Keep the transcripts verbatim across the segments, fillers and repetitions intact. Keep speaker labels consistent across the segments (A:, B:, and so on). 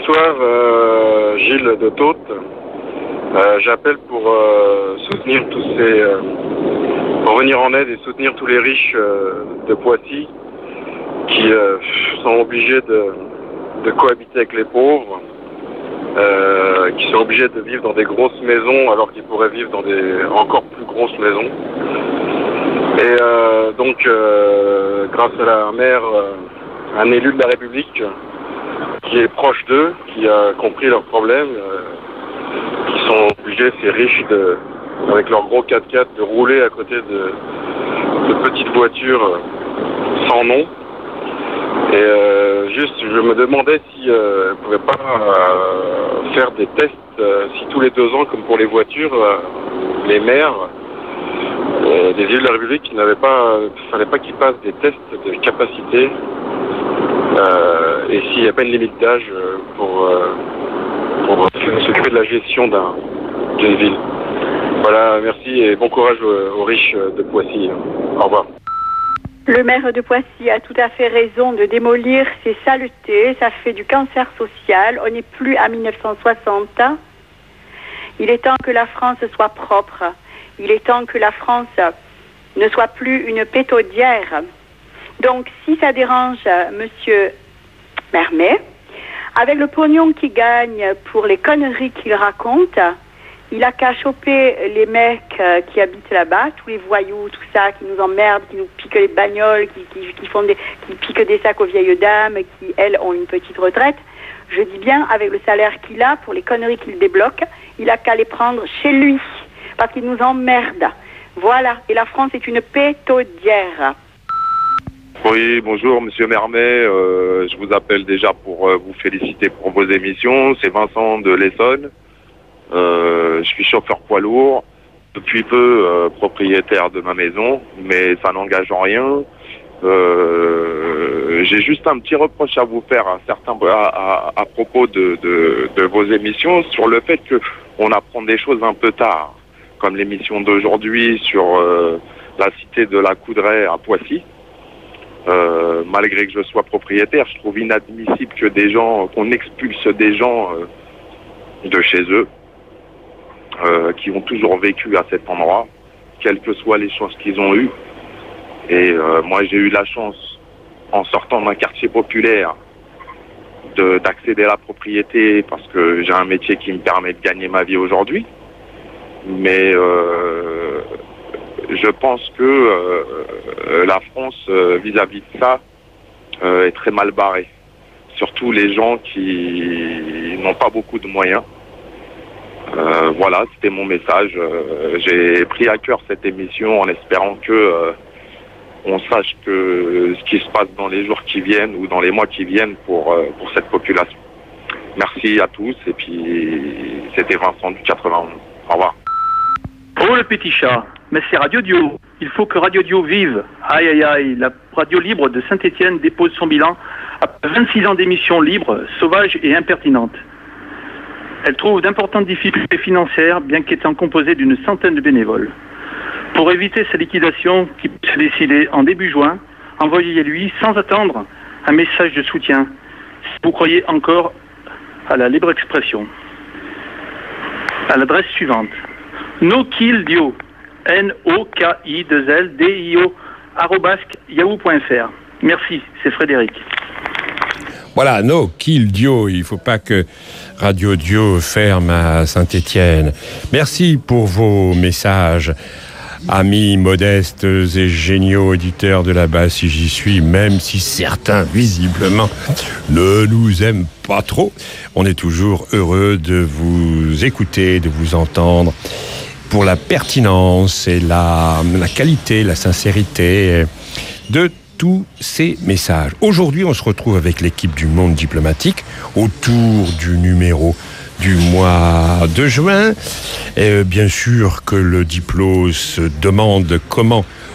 A: bonsoir, euh, Gilles de Taute. Euh, j'appelle pour euh, soutenir tous ces... Euh, pour venir en aide et soutenir tous les riches euh, de Poissy qui euh, sont obligés de, de cohabiter avec les pauvres, euh, qui sont obligés de vivre dans des grosses maisons alors qu'ils pourraient vivre dans des encore plus grosses maisons. Et euh, donc, euh, grâce à la maire, euh, un élu de la République qui est proche d'eux, qui a compris leurs problèmes, euh, qui sont obligés, ces riches, de, avec leurs gros quatre-quatre, de rouler à côté de, de petites voitures sans nom. Et euh, juste, je me demandais si euh, elle ne pouvait pas euh, faire des tests, euh, si tous les deux ans, comme pour les voitures, euh, les maires euh, des villes de la République, il n'avait pas, il fallait pas qu'ils passent des tests de capacité. Euh, et s'il n'y a pas une limite d'âge euh, pour, euh, pour s'occuper de la gestion d'un, d'une ville. Voilà, merci et bon courage aux, aux riches de Poissy. Au revoir.
B: Le maire de Poissy a tout à fait raison de démolir ces saletés. Ça fait du cancer social. On n'est plus à mille neuf cent soixante. Il est temps que la France soit propre. Il est temps que la France ne soit plus une pétaudière. Donc, si ça dérange euh, Monsieur Mermet, avec le pognon qu'il gagne pour les conneries qu'il raconte, il a qu'à choper les mecs euh, qui habitent là-bas, tous les voyous, tout ça, qui nous emmerdent, qui nous piquent les bagnoles, qui, qui, qui font des, qui piquent des sacs aux vieilles dames, qui, elles, ont une petite retraite. Je dis bien, avec le salaire qu'il a, pour les conneries qu'il débloque, il a qu'à les prendre chez lui, parce qu'il nous emmerde. Voilà, et la France est une pétaudière.
C: Oui, bonjour Monsieur Mermet, euh, je vous appelle déjà pour euh, vous féliciter pour vos émissions. C'est Vincent de l'Essonne, euh, je suis chauffeur poids lourd, depuis peu euh, propriétaire de ma maison, mais ça n'engage en rien. Euh, j'ai juste un petit reproche à vous faire à, certains, à, à, à propos de, de, de vos émissions sur le fait qu'on apprend des choses un peu tard, comme l'émission d'aujourd'hui sur euh, la cité de la Coudray à Poissy. Euh, malgré que je sois propriétaire, je trouve inadmissible que des gens, qu'on expulse des gens euh, de chez eux, euh, qui ont toujours vécu à cet endroit, quelles que soient les chances qu'ils ont eues. Et euh, moi, j'ai eu la chance, en sortant d'un quartier populaire, de, d'accéder à la propriété parce que j'ai un métier qui me permet de gagner ma vie aujourd'hui. Mais euh, je pense que euh, la France, euh, vis-à-vis de ça, euh, est très mal barrée. Surtout les gens qui n'ont pas beaucoup de moyens. Euh, voilà, c'était mon message. Euh, j'ai pris à cœur cette émission en espérant que euh, on sache que ce qui se passe dans les jours qui viennent ou dans les mois qui viennent pour, euh, pour cette population. Merci à tous et puis c'était Vincent du quatre-vingt-onze. Au revoir.
D: Oh le petit chat, mais c'est Radio Dio. Il faut que Radio Dio vive. Aïe aïe aïe, la radio libre de Saint-Étienne dépose son bilan après vingt-six ans d'émissions libres, sauvages et impertinentes. Elle trouve d'importantes difficultés financières, bien qu'étant composée d'une centaine de bénévoles. Pour éviter sa liquidation qui peut se décider en début juin, envoyez-lui sans attendre un message de soutien si vous croyez encore à la libre expression. À l'adresse suivante. NoKillDio, N O K I deux L D I O, arobase yahoo point f r. Merci, c'est Frédéric.
E: Voilà, NoKillDio, il ne faut pas que Radio Dio ferme à Saint-Étienne. Merci pour vos messages, amis modestes et géniaux auditeurs de là-bas, si j'y suis, même si certains, visiblement, ne nous aiment pas trop. On est toujours heureux de vous écouter, de vous entendre, pour la pertinence et la, la qualité, la sincérité de tous ces messages. Aujourd'hui, on se retrouve avec l'équipe du Monde diplomatique autour du numéro du mois de juin. Et bien sûr que le Diplo se demande comment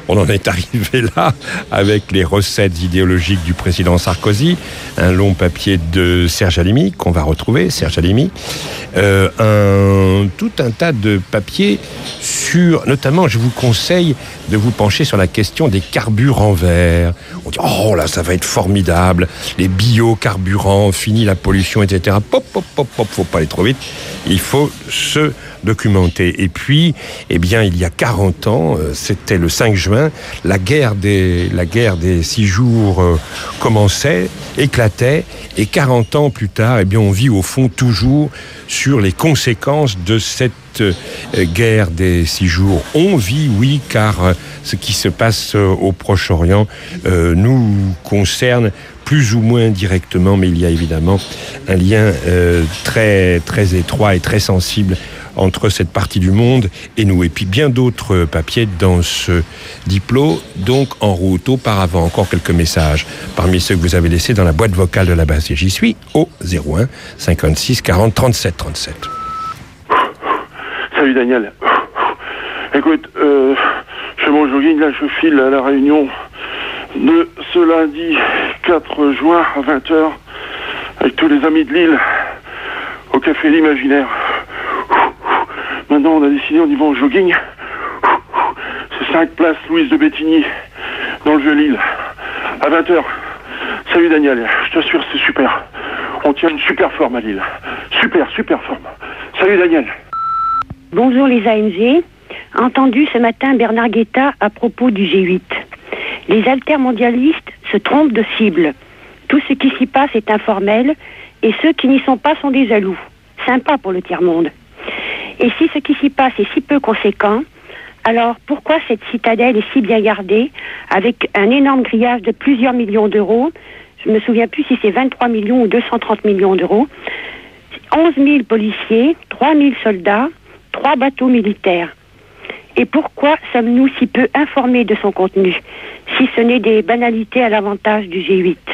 E: On en est arrivé là avec les recettes idéologiques du président Sarkozy, un long papier de Serge Halimi qu'on va retrouver, Serge Halimi, euh, un, tout un tas de papiers sur, notamment je vous conseille de vous pencher sur la question des carburants verts. On dit oh là ça va être formidable, les biocarburants, fini la pollution, et cetera. Pop pop pop pop, faut pas aller trop vite. Il faut se documenter. Et puis, eh bien, il y a quarante ans, euh, c'était le cinq juin, la guerre des, la guerre des six jours euh, commençait, éclatait, et quarante ans plus tard, eh bien, on vit au fond toujours sur les conséquences de cette euh, guerre des six jours. On vit, oui, car euh, ce qui se passe euh, au Proche-Orient euh, nous concerne plus ou moins directement, mais il y a évidemment un lien euh, très, très étroit et très sensible entre cette partie du monde et nous. Et puis bien d'autres papiers dans ce diplôme, donc en route. Auparavant, encore quelques messages parmi ceux que vous avez laissés dans la boîte vocale de la base. Et j'y suis au zéro un cinquante-six quarante trente-sept trente-sept.
F: Salut Daniel. Écoute, euh, je fais mon jogging, là je file à la réunion de ce lundi quatre juin à vingt heures avec tous les amis de Lille au Café L'Imaginaire. Maintenant on a décidé, on y va en jogging. C'est cinq places Louise de Bétigny dans le Vieux-Lille à vingt heures. Salut Daniel, je t'assure c'est super. On tient une super forme à Lille. Super, super forme. Salut Daniel.
G: Bonjour les A N G. Entendu ce matin Bernard Guetta à propos du G huit. Les altermondialistes se trompent de cible. Tout ce qui s'y passe est informel et ceux qui n'y sont pas sont des jaloux. Sympa pour le tiers-monde. Et si ce qui s'y passe est si peu conséquent, alors pourquoi cette citadelle est si bien gardée avec un énorme grillage de plusieurs millions d'euros? Je ne me souviens plus si c'est vingt-trois millions ou deux cent trente millions d'euros. onze mille policiers, trois mille soldats, trois bateaux militaires. Et pourquoi sommes-nous si peu informés de son contenu, si ce n'est des banalités à l'avantage du G huit?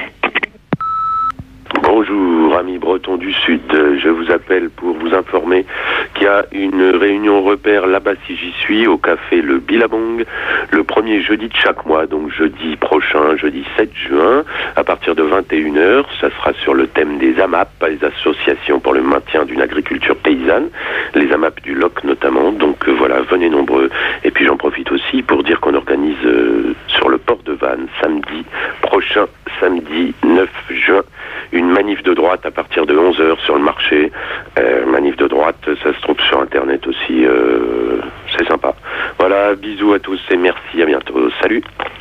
H: Bonjour, amis bretons du Sud. Je vous appelle pour vous informer qu'il y a une réunion repère là-bas si j'y suis, au café Le Billabong, le premier jeudi de chaque mois, donc jeudi prochain, jeudi sept juin, à partir de vingt et une heures. Ça sera sur le thème des A M A P, les associations pour le maintien d'une agriculture paysanne, les A M A P du L O C notamment. Donc euh, voilà, venez nombreux. Et puis j'en profite aussi pour dire qu'on organise euh, sur le port de Vannes, samedi prochain, samedi neuf juin, une manif de droite à partir de onze heures sur le marché. Euh, manif de droite, ça se trouve sur Internet aussi. Euh, c'est sympa. Voilà, bisous à tous et merci, à bientôt. Salut.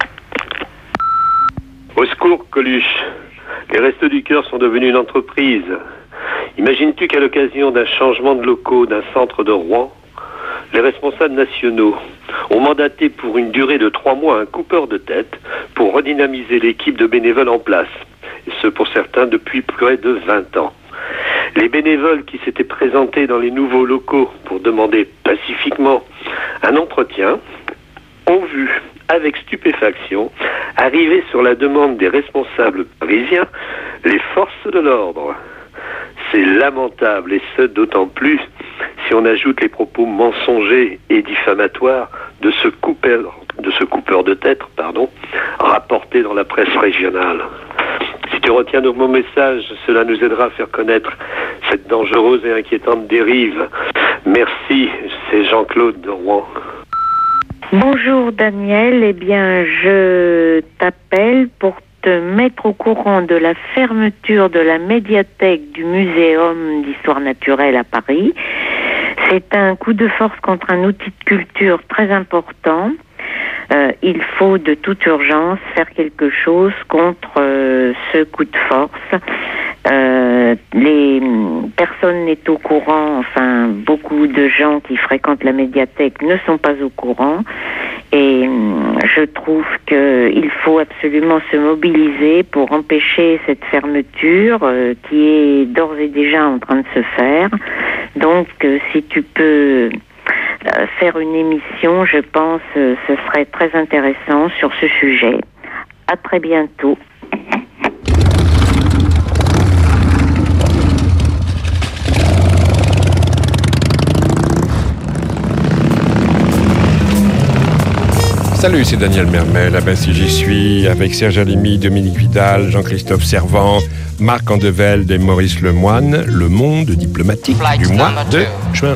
I: Au secours, Coluche. Les Restos du Cœur sont devenus une entreprise. Imagines-tu qu'à l'occasion d'un changement de locaux d'un centre de Rouen, les responsables nationaux ont mandaté pour une durée de trois mois un coupeur de tête pour redynamiser l'équipe de bénévoles en place, et ce pour certains depuis près de vingt ans. Les bénévoles qui s'étaient présentés dans les nouveaux locaux pour demander pacifiquement un entretien ont vu avec stupéfaction arriver sur la demande des responsables parisiens les forces de l'ordre. C'est lamentable, et ce d'autant plus si on ajoute les propos mensongers et diffamatoires de ce coupeur de, ce coupeur de tête, pardon, rapporté dans la presse régionale. Si tu retiens donc mon message, cela nous aidera à faire connaître cette dangereuse et inquiétante dérive. Merci, c'est Jean-Claude de Rouen.
J: Bonjour Daniel, eh bien je t'appelle pour te mettre au courant de la fermeture de la médiathèque du Muséum d'Histoire Naturelle à Paris. C'est un coup de force contre un outil de culture très important. Euh, il faut de toute urgence faire quelque chose contre euh, ce coup de force. Euh, les personnes n'est au courant, enfin beaucoup de gens qui fréquentent la médiathèque ne sont pas au courant, et je trouve qu'il faut absolument se mobiliser pour empêcher cette fermeture euh, qui est d'ores et déjà en train de se faire. Donc euh, si tu peux euh, faire une émission, je pense euh, ce serait très intéressant sur ce sujet. À très bientôt.
E: Salut, c'est Daniel Mermel. Ah ben, si j'y suis, avec Serge Halimi, Dominique Vidal, Jean-Christophe Servant, Marc Andevelde et Maurice Lemoine, le monde diplomatique du mois de juin.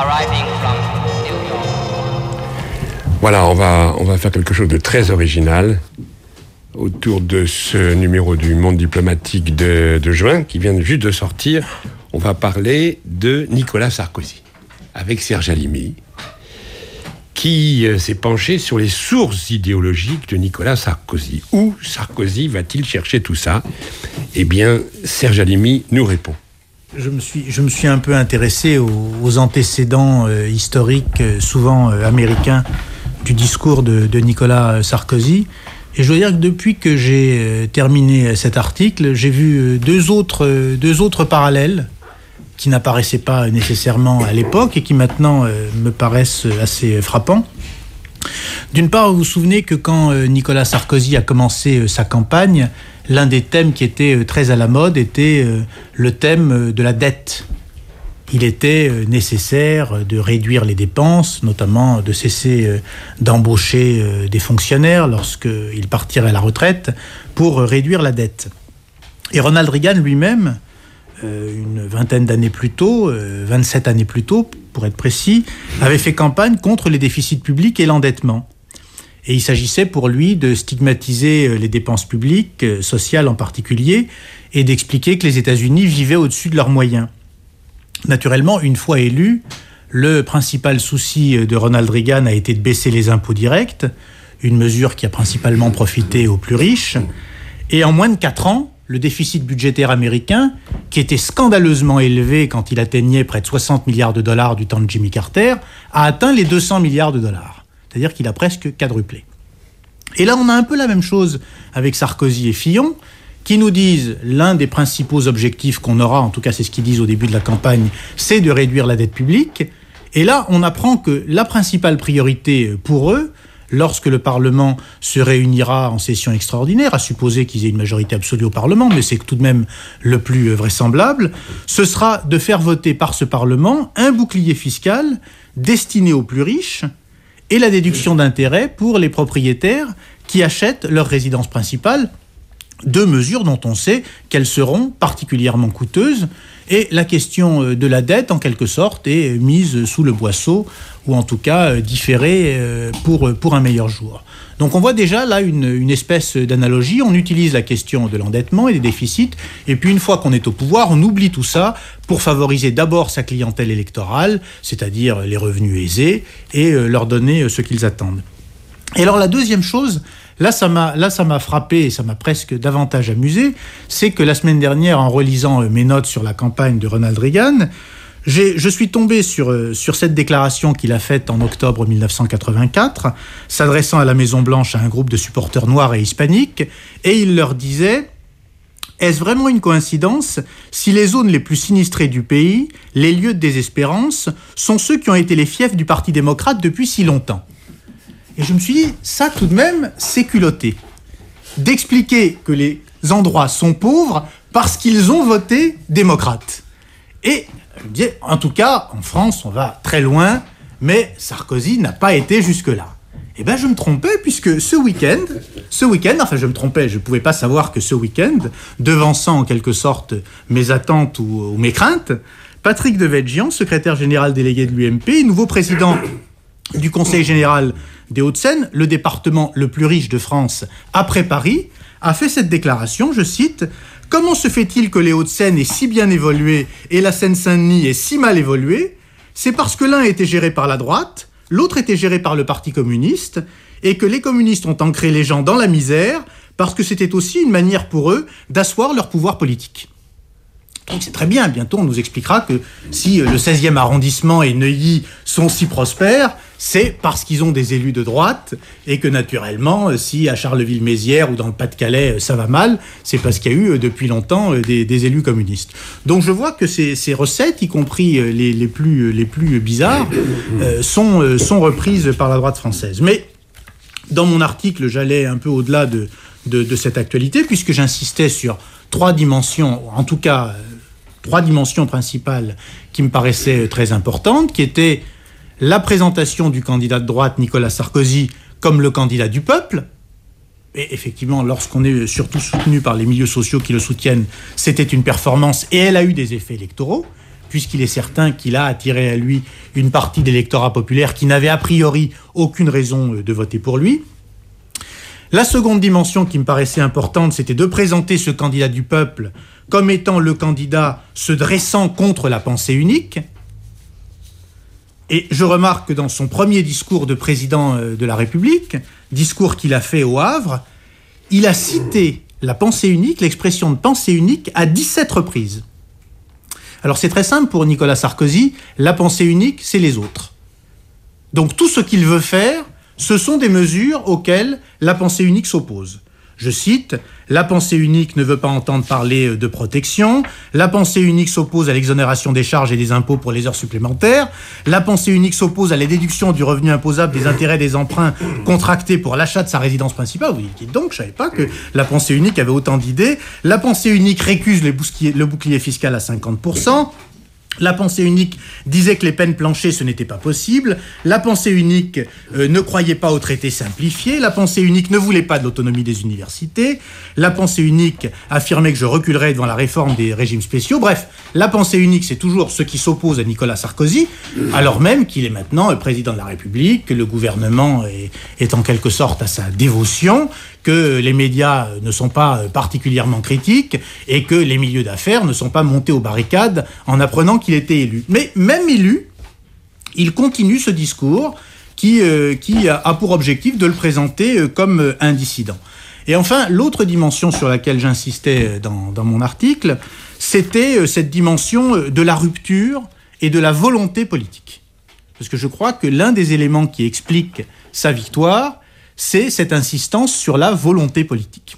E: Voilà, on va, on va faire quelque chose de très original autour de ce numéro du monde diplomatique de, de juin, qui vient juste de sortir. On va parler de Nicolas Sarkozy, avec Serge Halimi, qui euh, s'est penché sur les sources idéologiques de Nicolas Sarkozy. Où Sarkozy va-t-il chercher tout ça ? Eh bien, Serge Halimi nous répond.
K: Je me suis, je me suis un peu intéressé aux, aux antécédents euh, historiques, euh, souvent euh, américains, du discours de, de Nicolas Sarkozy. Et je dois dire que depuis que j'ai euh, terminé cet article, j'ai vu euh, deux, autres, euh, deux autres parallèles qui n'apparaissaient pas nécessairement à l'époque et qui maintenant euh, me paraissent assez frappants. D'une part, vous vous souvenez que quand euh, Nicolas Sarkozy a commencé euh, sa campagne, l'un des thèmes qui était euh, très à la mode était euh, le thème euh, de la dette. Il était euh, nécessaire de réduire les dépenses, notamment de cesser euh, d'embaucher euh, des fonctionnaires lorsqu'ils partiraient à la retraite pour euh, réduire la dette. Et Ronald Reagan lui-même, une vingtaine d'années plus tôt, vingt-sept années plus tôt, pour être précis, avait fait campagne contre les déficits publics et l'endettement. Et il s'agissait pour lui de stigmatiser les dépenses publiques, sociales en particulier, et d'expliquer que les États-Unis vivaient au-dessus de leurs moyens. Naturellement, une fois élu, le principal souci de Ronald Reagan a été de baisser les impôts directs, une mesure qui a principalement profité aux plus riches. Et en moins de quatre ans, le déficit budgétaire américain, qui était scandaleusement élevé quand il atteignait près de soixante milliards de dollars du temps de Jimmy Carter, a atteint les deux cents milliards de dollars. C'est-à-dire qu'il a presque quadruplé. Et là, on a un peu la même chose avec Sarkozy et Fillon, qui nous disent l'un des principaux objectifs qu'on aura, en tout cas c'est ce qu'ils disent au début de la campagne, c'est de réduire la dette publique. Et là, on apprend que la principale priorité pour eux, lorsque le Parlement se réunira en session extraordinaire, à supposer qu'ils aient une majorité absolue au Parlement, mais c'est tout de même le plus vraisemblable, ce sera de faire voter par ce Parlement un bouclier fiscal destiné aux plus riches et la déduction d'intérêts pour les propriétaires qui achètent leur résidence principale, deux mesures dont on sait qu'elles seront particulièrement coûteuses. Et la question de la dette, en quelque sorte, est mise sous le boisseau, ou en tout cas différée pour, pour un meilleur jour. Donc on voit déjà là une, une espèce d'analogie. On utilise la question de l'endettement et des déficits, et puis une fois qu'on est au pouvoir, on oublie tout ça pour favoriser d'abord sa clientèle électorale, c'est-à-dire les revenus aisés, et leur donner ce qu'ils attendent. Et alors la deuxième chose, Là ça, m'a, là, ça m'a frappé et ça m'a presque davantage amusé, c'est que la semaine dernière, en relisant mes notes sur la campagne de Ronald Reagan, j'ai, je suis tombé sur, sur cette déclaration qu'il a faite en octobre dix-neuf cent quatre-vingt-quatre, s'adressant à la Maison-Blanche à un groupe de supporters noirs et hispaniques, et il leur disait « Est-ce vraiment une coïncidence si les zones les plus sinistrées du pays, les lieux de désespérance, sont ceux qui ont été les fiefs du Parti démocrate depuis si longtemps ?» Et je me suis dit, ça tout de même, c'est culotté. D'expliquer que les endroits sont pauvres parce qu'ils ont voté démocrate. Et je me disais, en tout cas, en France, on va très loin, mais Sarkozy n'a pas été jusque-là. Eh bien, je me trompais, puisque ce week-end, ce week-end, enfin, je me trompais, je ne pouvais pas savoir que ce week-end, devançant en quelque sorte mes attentes ou, ou mes craintes, Patrick Devedjian, secrétaire général délégué de l'U M P, nouveau président du Conseil général des Hauts-de-Seine, le département le plus riche de France après Paris, a fait cette déclaration, je cite, « Comment se fait-il que les Hauts-de-Seine aient si bien évolué et la Seine-Saint-Denis ait si mal évolué ? C'est parce que l'un était géré par la droite, l'autre était géré par le Parti communiste, et que les communistes ont ancré les gens dans la misère parce que c'était aussi une manière pour eux d'asseoir leur pouvoir politique. » Donc c'est très bien, bientôt on nous expliquera que si le seizième arrondissement et Neuilly sont si prospères, c'est parce qu'ils ont des élus de droite, et que naturellement, si à Charleville-Mézières ou dans le Pas-de-Calais ça va mal, c'est parce qu'il y a eu depuis longtemps des, des élus communistes. Donc je vois que ces, ces recettes, y compris les, les, plus, les plus bizarres, euh, sont, sont reprises par la droite française. Mais dans mon article, j'allais un peu au-delà de, de, de cette actualité, puisque j'insistais sur trois dimensions, en tout cas trois dimensions principales qui me paraissaient très importantes, qui étaient la présentation du candidat de droite Nicolas Sarkozy comme le candidat du peuple. Et effectivement, lorsqu'on est surtout soutenu par les milieux sociaux qui le soutiennent, c'était une performance et elle a eu des effets électoraux, puisqu'il est certain qu'il a attiré à lui une partie d'électorat populaire qui n'avait a priori aucune raison de voter pour lui. La seconde dimension qui me paraissait importante, c'était de présenter ce candidat du peuple comme étant le candidat se dressant contre la pensée unique. Et je remarque que dans son premier discours de président de la République, discours qu'il a fait au Havre, il a cité la pensée unique, l'expression de pensée unique, à dix-sept reprises. Alors c'est très simple pour Nicolas Sarkozy, la pensée unique, c'est les autres. Donc tout ce qu'il veut faire, ce sont des mesures auxquelles la pensée unique s'oppose. Je cite, « La pensée unique ne veut pas entendre parler de protection. La pensée unique s'oppose à l'exonération des charges et des impôts pour les heures supplémentaires. La pensée unique s'oppose à la déduction du revenu imposable des intérêts des emprunts contractés pour l'achat de sa résidence principale. » Vous dites donc, je ne savais pas que la pensée unique avait autant d'idées. La pensée unique récuse le bouclier, le bouclier fiscal à cinquante pour cent. La pensée unique disait que les peines planchées, ce n'était pas possible. La pensée unique euh, ne croyait pas au traité simplifié. La pensée unique ne voulait pas de l'autonomie des universités. La pensée unique affirmait que je reculerais devant la réforme des régimes spéciaux. Bref, la pensée unique, c'est toujours ce qui s'oppose à Nicolas Sarkozy, alors même qu'il est maintenant président de la République, que le gouvernement est, est en quelque sorte à sa dévotion, que les médias ne sont pas particulièrement critiques et que les milieux d'affaires ne sont pas montés aux barricades en apprenant qu'il était élu. Mais même élu, il continue ce discours qui, euh, qui a pour objectif de le présenter euh, comme un dissident. Et enfin, l'autre dimension sur laquelle j'insistais dans, dans mon article, c'était euh, cette dimension de la rupture et de la volonté politique. Parce que je crois que l'un des éléments qui explique sa victoire, c'est cette insistance sur la volonté politique.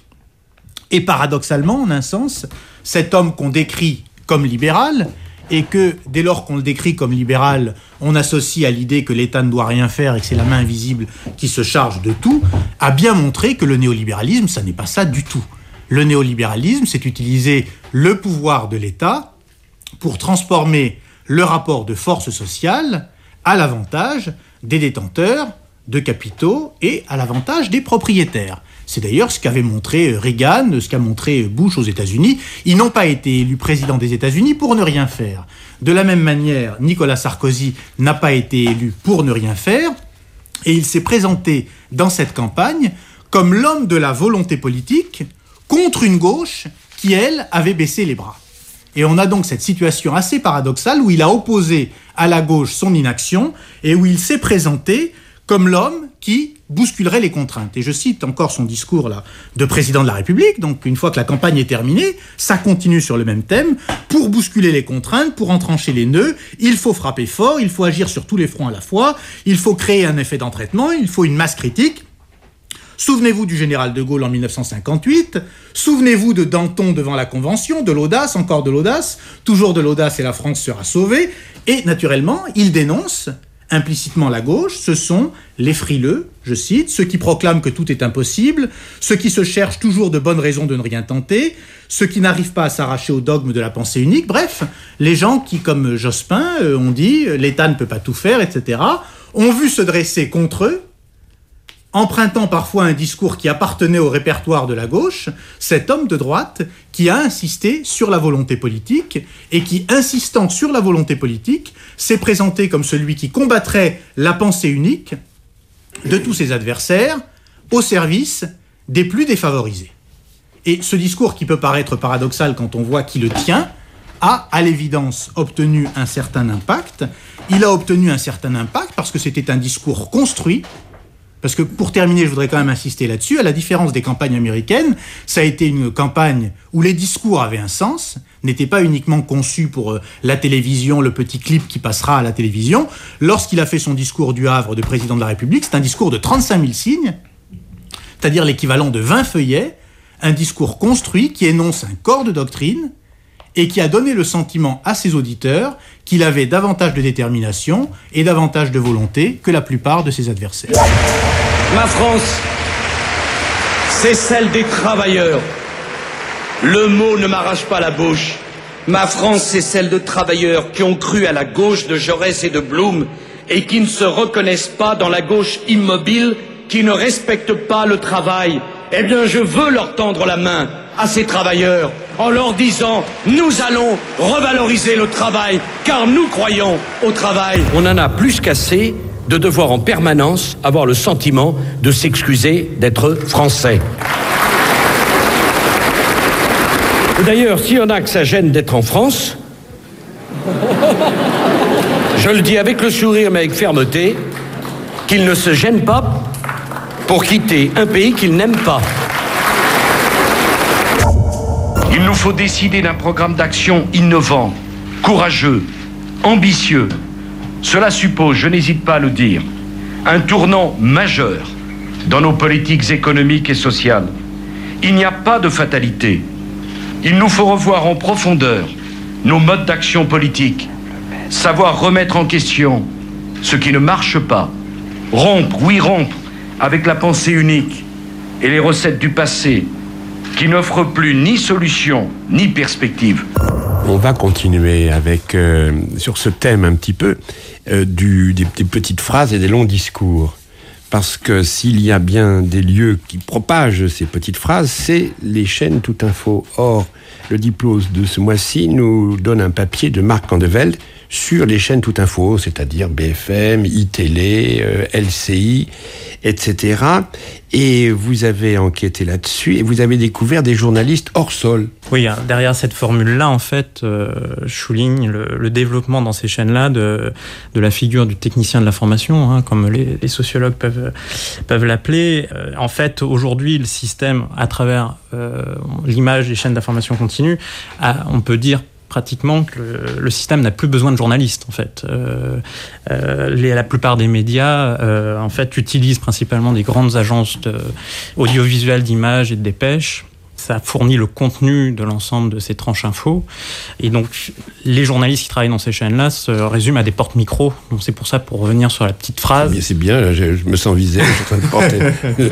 K: Et paradoxalement, en un sens, cet homme qu'on décrit comme libéral, et que dès lors qu'on le décrit comme libéral, on associe à l'idée que l'État ne doit rien faire et que c'est la main invisible qui se charge de tout, a bien montré que le néolibéralisme, ça n'est pas ça du tout. Le néolibéralisme, c'est utiliser le pouvoir de l'État pour transformer le rapport de force sociale à l'avantage des détenteurs de capitaux et à l'avantage des propriétaires. C'est d'ailleurs ce qu'avait montré Reagan, ce qu'a montré Bush aux États-Unis. Ils n'ont pas été élus président des États-Unis pour ne rien faire. De la même manière, Nicolas Sarkozy n'a pas été élu pour ne rien faire, et il s'est présenté dans cette campagne comme l'homme de la volonté politique contre une gauche qui, elle, avait baissé les bras. Et on a donc cette situation assez paradoxale où il a opposé à la gauche son inaction et où il s'est présenté comme l'homme qui bousculerait les contraintes. Et je cite encore son discours là, de président de la République, donc une fois que la campagne est terminée, ça continue sur le même thème. Pour bousculer les contraintes, pour entrancher les nœuds, il faut frapper fort, il faut agir sur tous les fronts à la fois, il faut créer un effet d'entraînement, il faut une masse critique. Souvenez-vous du général de Gaulle en mille neuf cent cinquante-huit, souvenez-vous de Danton devant la Convention, de l'audace, encore de l'audace, toujours de l'audace et la France sera sauvée. Et naturellement, il dénonce implicitement la gauche, ce sont les frileux, je cite, ceux qui proclament que tout est impossible, ceux qui se cherchent toujours de bonnes raisons de ne rien tenter, ceux qui n'arrivent pas à s'arracher au dogme de la pensée unique, bref, les gens qui, comme Jospin, euh, ont dit « l'État ne peut pas tout faire », et cetera, ont vu se dresser contre eux, empruntant parfois un discours qui appartenait au répertoire de la gauche, cet homme de droite qui a insisté sur la volonté politique et qui, insistant sur la volonté politique, s'est présenté comme celui qui combattrait la pensée unique de tous ses adversaires au service des plus défavorisés. Et ce discours qui peut paraître paradoxal quand on voit qui le tient, a à l'évidence obtenu un certain impact. Il a obtenu un certain impact parce que c'était un discours construit. Parce que pour terminer, je voudrais quand même insister là-dessus, à la différence des campagnes américaines, ça a été une campagne où les discours avaient un sens, n'étaient pas uniquement conçus pour euh, la télévision, le petit clip qui passera à la télévision. Lorsqu'il a fait son discours du Havre de président de la République, c'est un discours de trente-cinq mille signes, c'est-à-dire l'équivalent de vingt feuillets, un discours construit qui énonce un corps de doctrine et qui a donné le sentiment à ses auditeurs qu'il avait davantage de détermination et davantage de volonté que la plupart de ses adversaires.
L: Ma France, c'est celle des travailleurs. Le mot ne m'arrache pas la bouche. Ma France, c'est celle de travailleurs qui ont cru à la gauche de Jaurès et de Blum et qui ne se reconnaissent pas dans la gauche immobile qui ne respectent pas le travail, eh bien je veux leur tendre la main à ces travailleurs en leur disant « Nous allons revaloriser le travail, car nous croyons au travail. »
M: On en a plus qu'assez de devoir en permanence avoir le sentiment de s'excuser d'être français. D'ailleurs, s'il y en a que ça gêne d'être en France, je le dis avec le sourire mais avec fermeté, qu'ils ne se gênent pas pour quitter un pays qu'ils n'aiment pas. Il nous faut décider d'un programme d'action innovant, courageux, ambitieux. Cela suppose, je n'hésite pas à le dire, un tournant majeur dans nos politiques économiques et sociales. Il n'y a pas de fatalité. Il nous faut revoir en profondeur nos modes d'action politique, savoir remettre en question ce qui ne marche pas, rompre, oui rompre, avec la pensée unique et les recettes du passé qui n'offrent plus ni solution ni perspective.
E: On va continuer avec, euh, sur ce thème un petit peu, euh, du, des, des petites phrases et des longs discours. Parce que s'il y a bien des lieux qui propagent ces petites phrases, c'est les chaînes Tout Info. Or, le Diplôme de ce mois-ci nous donne un papier de Marc Candevelde sur les chaînes Tout Info, c'est-à-dire B F M, iTélé, euh, L C I, et cetera. Et vous avez enquêté là-dessus et vous avez découvert des journalistes hors sol.
N: Oui, derrière cette formule-là, en fait, euh, je souligne le, le développement dans ces chaînes-là de, de la figure du technicien de l'information, hein, comme les, les sociologues peuvent, peuvent l'appeler. Euh, en fait, aujourd'hui, le système, à travers euh, l'image des chaînes d'information continue, a, on peut dire pratiquement que le, le système n'a plus besoin de journalistes, en fait. Euh, euh, les, la plupart des médias, euh, en fait, utilisent principalement des grandes agences de, audiovisuelles d'images et de dépêches. Ça fournit le contenu de l'ensemble de ces tranches info. Et donc, les journalistes qui travaillent dans ces chaînes-là se résument à des porte-micros. Donc, c'est pour ça, pour revenir sur la petite phrase...
E: Mais c'est bien, là, je, je me sens visé, je suis en train de porter...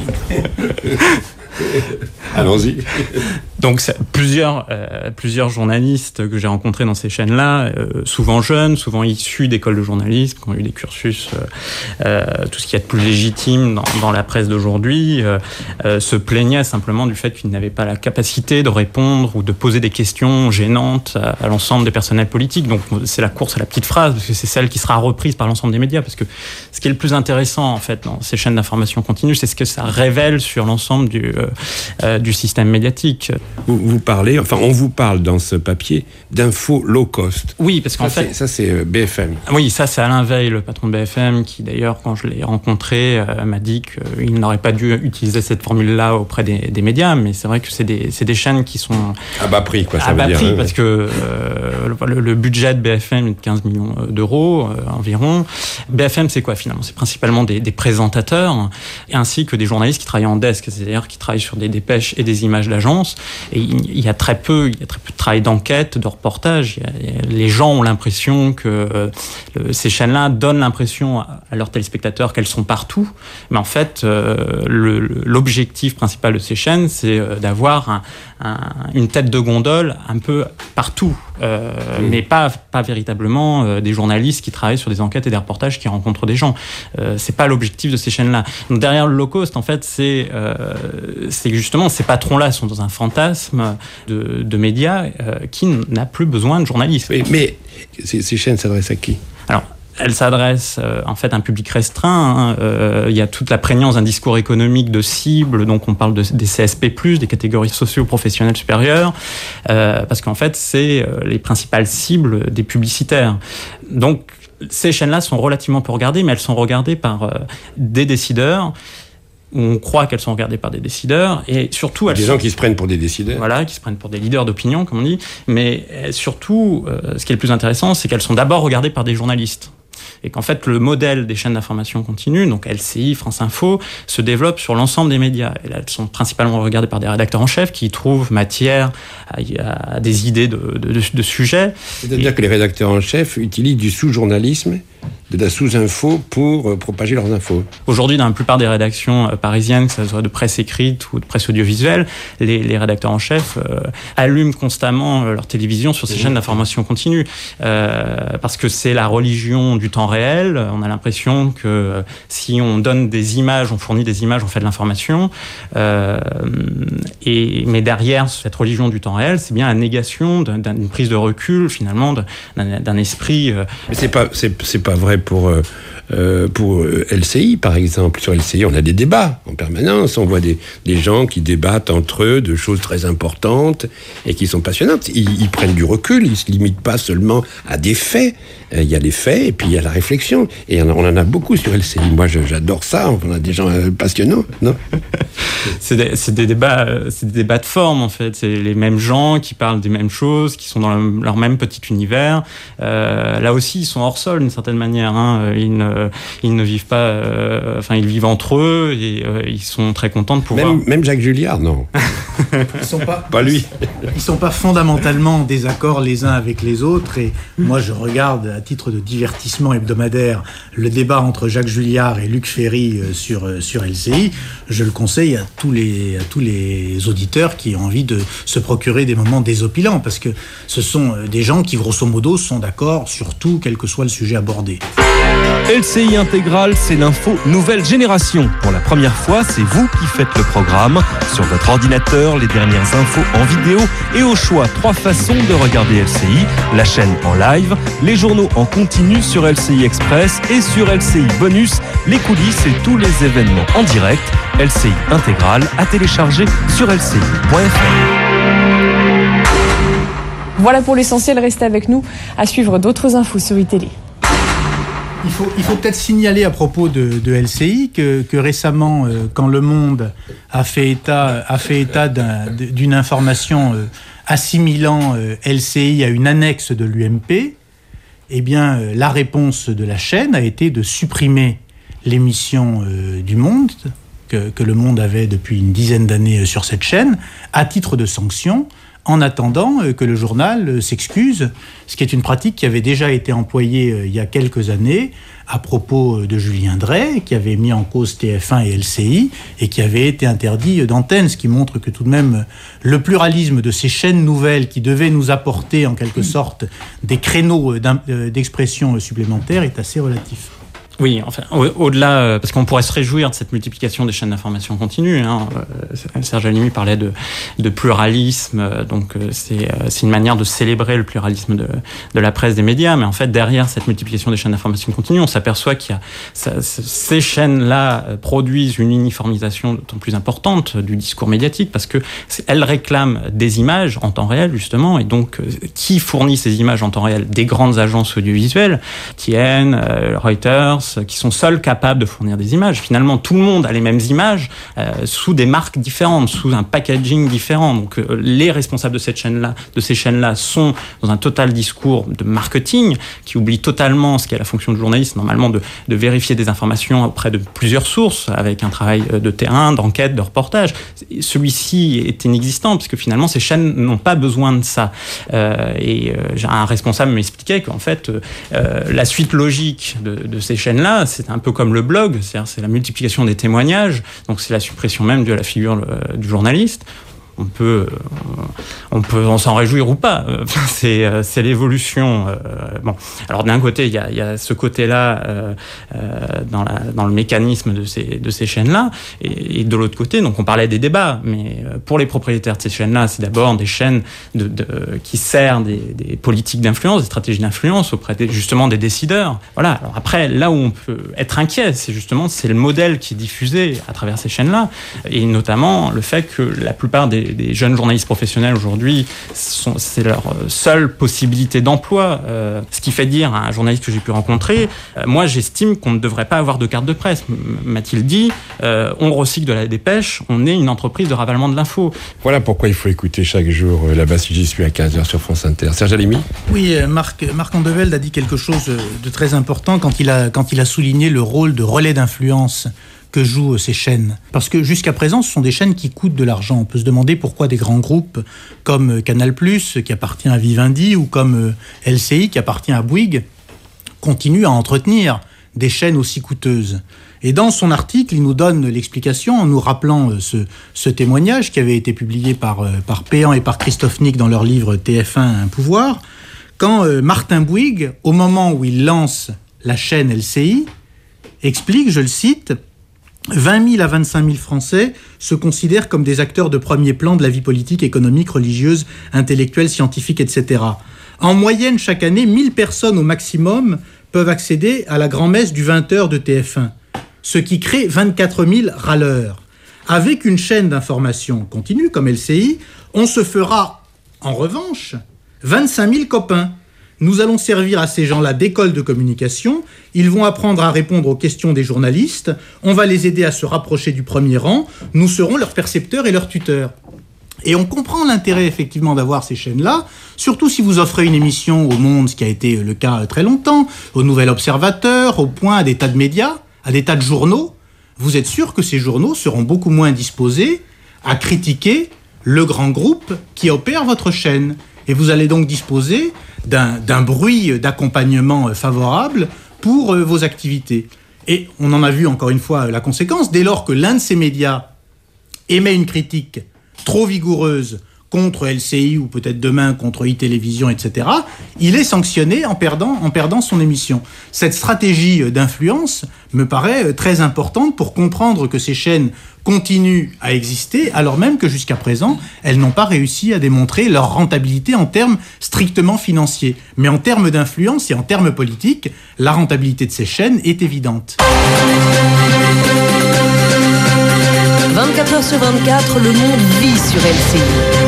E: Allons-y.
N: Donc plusieurs, euh, plusieurs journalistes que j'ai rencontrés dans ces chaînes-là, euh, souvent jeunes, souvent issus d'écoles de journalisme, qui ont eu des cursus, euh, euh, tout ce qu'il y a de plus légitime dans, dans la presse d'aujourd'hui, euh, euh, se plaignaient simplement du fait qu'ils n'avaient pas la capacité de répondre ou de poser des questions gênantes à, à l'ensemble des personnels politiques. Donc c'est la course à la petite phrase, parce que c'est celle qui sera reprise par l'ensemble des médias. Parce que ce qui est le plus intéressant, en fait, dans ces chaînes d'information continue, c'est ce que ça révèle sur l'ensemble du... Euh, Euh, du système médiatique.
E: Vous, vous parlez, enfin on vous parle dans ce papier d'infos low cost.
N: Oui, parce qu'en
E: ça,
N: fait...
E: C'est, ça c'est B F M.
N: Oui, ça c'est Alain Veil, le patron de B F M, qui d'ailleurs, quand je l'ai rencontré, euh, m'a dit qu'il n'aurait pas dû utiliser cette formule-là auprès des, des médias, mais c'est vrai que c'est des, c'est des chaînes qui sont...
E: À bas prix, quoi, ça
N: à
E: veut
N: bas
E: dire.
N: prix,
E: hein,
N: parce
E: ouais.
N: que euh, le, le budget de B F M est de quinze millions d'euros euh, environ. B F M, c'est quoi finalement ? C'est principalement des, des présentateurs, ainsi que des journalistes qui travaillent en desk, c'est-à-dire qui travaillent sur des dépêches et des images d'agence. Et il y a très peu, il y a très peu de travail d'enquête, de reportage. Il y a, il y a, les gens ont l'impression que euh, le, ces chaînes-là donnent l'impression à, à leurs téléspectateurs qu'elles sont partout. Mais en fait, euh, le, l'objectif principal de ces chaînes, c'est euh, d'avoir un, un, une tête de gondole un peu partout. Euh, mmh. Mais pas, pas véritablement euh, des journalistes qui travaillent sur des enquêtes et des reportages qui rencontrent des gens. Euh, c'est pas l'objectif de ces chaînes-là. Donc derrière le low cost, en fait, c'est, euh, c'est justement ces patrons-là sont dans un fantasme de, de médias euh, qui n'a plus besoin de journalistes.
E: Mais, mais ces, ces chaînes s'adressent à qui ?
N: Alors, elle s'adresse euh, en fait à un public restreint. Hein. Euh, il y a toute la prégnance d'un discours économique de cible, donc on parle de, des C S P plus, des catégories socio-professionnelles supérieures, euh, parce qu'en fait, c'est euh, les principales cibles des publicitaires. Donc, ces chaînes-là sont relativement peu regardées, mais elles sont regardées par euh, des décideurs, où on croit qu'elles sont regardées par des décideurs, et surtout... Elles
E: des
N: sont,
E: gens qui se prennent pour des décideurs.
N: Voilà, qui se prennent pour des leaders d'opinion, comme on dit, mais surtout, euh, ce qui est le plus intéressant, c'est qu'elles sont d'abord regardées par des journalistes. Et qu'en fait, le modèle des chaînes d'information continue, donc L C I, France Info, se développe sur l'ensemble des médias. Et là, elles sont principalement regardées par des rédacteurs en chef qui trouvent matière à, à des idées de, de, de, de sujets.
E: C'est-à-dire et... que les rédacteurs en chef utilisent du sous-journalisme de la sous-info pour euh, propager leurs infos.
N: Aujourd'hui, dans la plupart des rédactions euh, parisiennes, que ce soit de presse écrite ou de presse audiovisuelle, les, les rédacteurs en chef euh, allument constamment euh, leur télévision sur ces mmh. chaînes d'information continue. Euh, parce que c'est la religion du temps réel. On a l'impression que euh, si on donne des images, on fournit des images, on fait de l'information. Euh, et, mais derrière cette religion du temps réel, c'est bien la négation d'un, d'une prise de recul, finalement, d'un, d'un esprit... Euh...
E: Mais c'est pas, c'est, c'est pas vrai pour, euh, pour L C I, par exemple. Sur L C I, on a des débats en permanence. On voit des, des gens qui débattent entre eux de choses très importantes et qui sont passionnantes. Ils, ils prennent du recul, ils ne se limitent pas seulement à des faits. Il y a les faits et puis il y a la réflexion. Et on en a beaucoup sur L C I. Moi, je, j'adore ça. On a des gens passionnants, non ?
N: c'est, des, c'est, des débats, c'est des débats de forme, en fait. C'est les mêmes gens qui parlent des mêmes choses, qui sont dans leur, leur même petit univers. Euh, là aussi, ils sont hors sol, d'une certaine manière. Hein. Ils, ne, ils ne vivent pas... Euh, enfin, ils vivent entre eux et euh, ils sont très contents de pouvoir...
E: Même, même Jacques Julliard, non.
K: Ils sont pas...
E: Pas lui.
K: Ils sont pas fondamentalement en désaccord les uns avec les autres. Et moi, je regarde... à titre de divertissement hebdomadaire, le débat entre Jacques Julliard et Luc Ferry sur, sur L C I, je le conseille à tous, les, à tous les auditeurs qui ont envie de se procurer des moments désopilants, parce que ce sont des gens qui, grosso modo, sont d'accord sur tout, quel que soit le sujet abordé.
O: L C I Intégral, c'est l'info nouvelle génération. Pour la première fois, c'est vous qui faites le programme. Sur votre ordinateur, les dernières infos en vidéo et au choix, trois façons de regarder L C I. La chaîne en live, les journaux en continu sur L C I Express et sur L C I Bonus, les coulisses et tous les événements en direct. L C I Intégral à télécharger sur L C I point F R.
P: Voilà pour l'essentiel, restez avec nous à suivre d'autres infos sur iTélé.
K: Il faut, il faut peut-être signaler à propos de, de L C I que, que récemment, euh, quand Le Monde a fait état, a fait état d'un, d'une information euh, assimilant euh, L C I à une annexe de l'U M P, eh bien, euh, la réponse de la chaîne a été de supprimer l'émission euh, du Monde, que, que Le Monde avait depuis une dizaine d'années sur cette chaîne, à titre de sanction, en attendant que le journal s'excuse, ce qui est une pratique qui avait déjà été employée il y a quelques années à propos de Julien Drey, qui avait mis en cause T F un et L C I, et qui avait été interdit d'antenne, ce qui montre que tout de même le pluralisme de ces chaînes nouvelles qui devaient nous apporter en quelque sorte des créneaux d'expression supplémentaires est assez relatif.
N: Oui, enfin, au- au-delà, parce qu'on pourrait se réjouir de cette multiplication des chaînes d'information continue. Hein. Serge Halimi parlait de, de pluralisme, donc c'est, c'est une manière de célébrer le pluralisme de, de la presse, des médias. Mais en fait, derrière cette multiplication des chaînes d'information continue, on s'aperçoit qu'il y a ça, ces chaînes-là produisent une uniformisation d'autant plus importante du discours médiatique, parce que elles réclament des images en temps réel, justement, et donc qui fournit ces images en temps réel? Des grandes agences audiovisuelles, T N, euh, Reuters, qui sont seuls capables de fournir des images. Finalement, tout le monde a les mêmes images euh, sous des marques différentes, sous un packaging différent. Donc, euh, les responsables de cette chaîne-là, de ces chaînes-là, sont dans un total discours de marketing qui oublie totalement ce qu'est la fonction de journaliste, normalement de, de vérifier des informations auprès de plusieurs sources, avec un travail de terrain, d'enquête, de reportage. Celui-ci est inexistant, puisque finalement, ces chaînes n'ont pas besoin de ça. Euh, et euh, un responsable m'expliquait qu'en fait, euh, la suite logique de, de ces chaînes là, c'est un peu comme le blog, c'est-à-dire c'est la multiplication des témoignages, donc c'est la suppression même de la figure euh, du journaliste. On peut, euh, on peut on s'en réjouir ou pas. C'est, euh, c'est l'évolution. Euh, bon, alors d'un côté, il y a, il y a ce côté-là euh, euh, dans, la, dans le mécanisme de ces, de ces chaînes-là, et, et de l'autre côté, donc on parlait des débats, mais pour les propriétaires de ces chaînes-là, c'est d'abord des chaînes de, de, qui servent des, des politiques d'influence, des stratégies d'influence auprès des, justement des décideurs. Voilà. Alors après, là où on peut être inquiet, c'est justement c'est le modèle qui est diffusé à travers ces chaînes-là, et notamment le fait que la plupart des des jeunes journalistes professionnels aujourd'hui, sont, c'est leur seule possibilité d'emploi. Euh, ce qui fait dire à un journaliste que j'ai pu rencontrer, euh, moi j'estime qu'on ne devrait pas avoir de carte de presse. M'a-t-il dit, euh, on recycle de la dépêche, on est une entreprise de ravalement de l'info.
E: Voilà pourquoi il faut écouter chaque jour euh, là-bas si j'y suis à quinze heures sur France Inter. Serge Halimi ?
K: Oui, Marc, Marc Andevelde a dit quelque chose de très important quand il a, quand il a souligné le rôle de relais d'influence que jouent ces chaînes. Parce que jusqu'à présent, ce sont des chaînes qui coûtent de l'argent. On peut se demander pourquoi des grands groupes comme Canal+, qui appartient à Vivendi, ou comme L C I, qui appartient à Bouygues, continue à entretenir des chaînes aussi coûteuses. Et dans son article, il nous donne l'explication en nous rappelant ce, ce témoignage qui avait été publié par, par Péan et par Christophe Nick dans leur livre T F un, un pouvoir, quand euh, Martin Bouygues, au moment où il lance la chaîne L C I, explique, je le cite, « vingt mille à vingt-cinq mille Français se considèrent comme des acteurs de premier plan de la vie politique, économique, religieuse, intellectuelle, scientifique, et cetera. En moyenne, chaque année, mille personnes au maximum peuvent accéder à la grand-messe du vingt heures de T F un, ce qui crée vingt-quatre mille râleurs. Avec une chaîne d'information continue comme L C I, on se fera, en revanche, vingt-cinq mille copains. Nous allons servir à ces gens-là d'école de communication, ils vont apprendre à répondre aux questions des journalistes, on va les aider à se rapprocher du premier rang, nous serons leurs percepteurs et leurs tuteurs. » Et on comprend l'intérêt effectivement d'avoir ces chaînes-là, surtout si vous offrez une émission au Monde, ce qui a été le cas très longtemps, au Nouvel Observateur, au Point, à des tas de médias, à des tas de journaux. Vous êtes sûr que ces journaux seront beaucoup moins disposés à critiquer le grand groupe qui opère votre chaîne. Et vous allez donc disposer d'un, d'un bruit d'accompagnement favorable pour euh, vos activités. Et on en a vu encore une fois la conséquence, dès lors que l'un de ces médias émet une critique trop vigoureuse contre L C I ou peut-être demain contre iTélévision, et cetera, il est sanctionné en perdant, en perdant son émission. Cette stratégie d'influence me paraît très importante pour comprendre que ces chaînes continuent à exister alors même que jusqu'à présent, elles n'ont pas réussi à démontrer leur rentabilité en termes strictement financiers. Mais en termes d'influence et en termes politiques, la rentabilité de ces chaînes est évidente.
Q: vingt-quatre heures sur vingt-quatre, le monde vit sur L C I.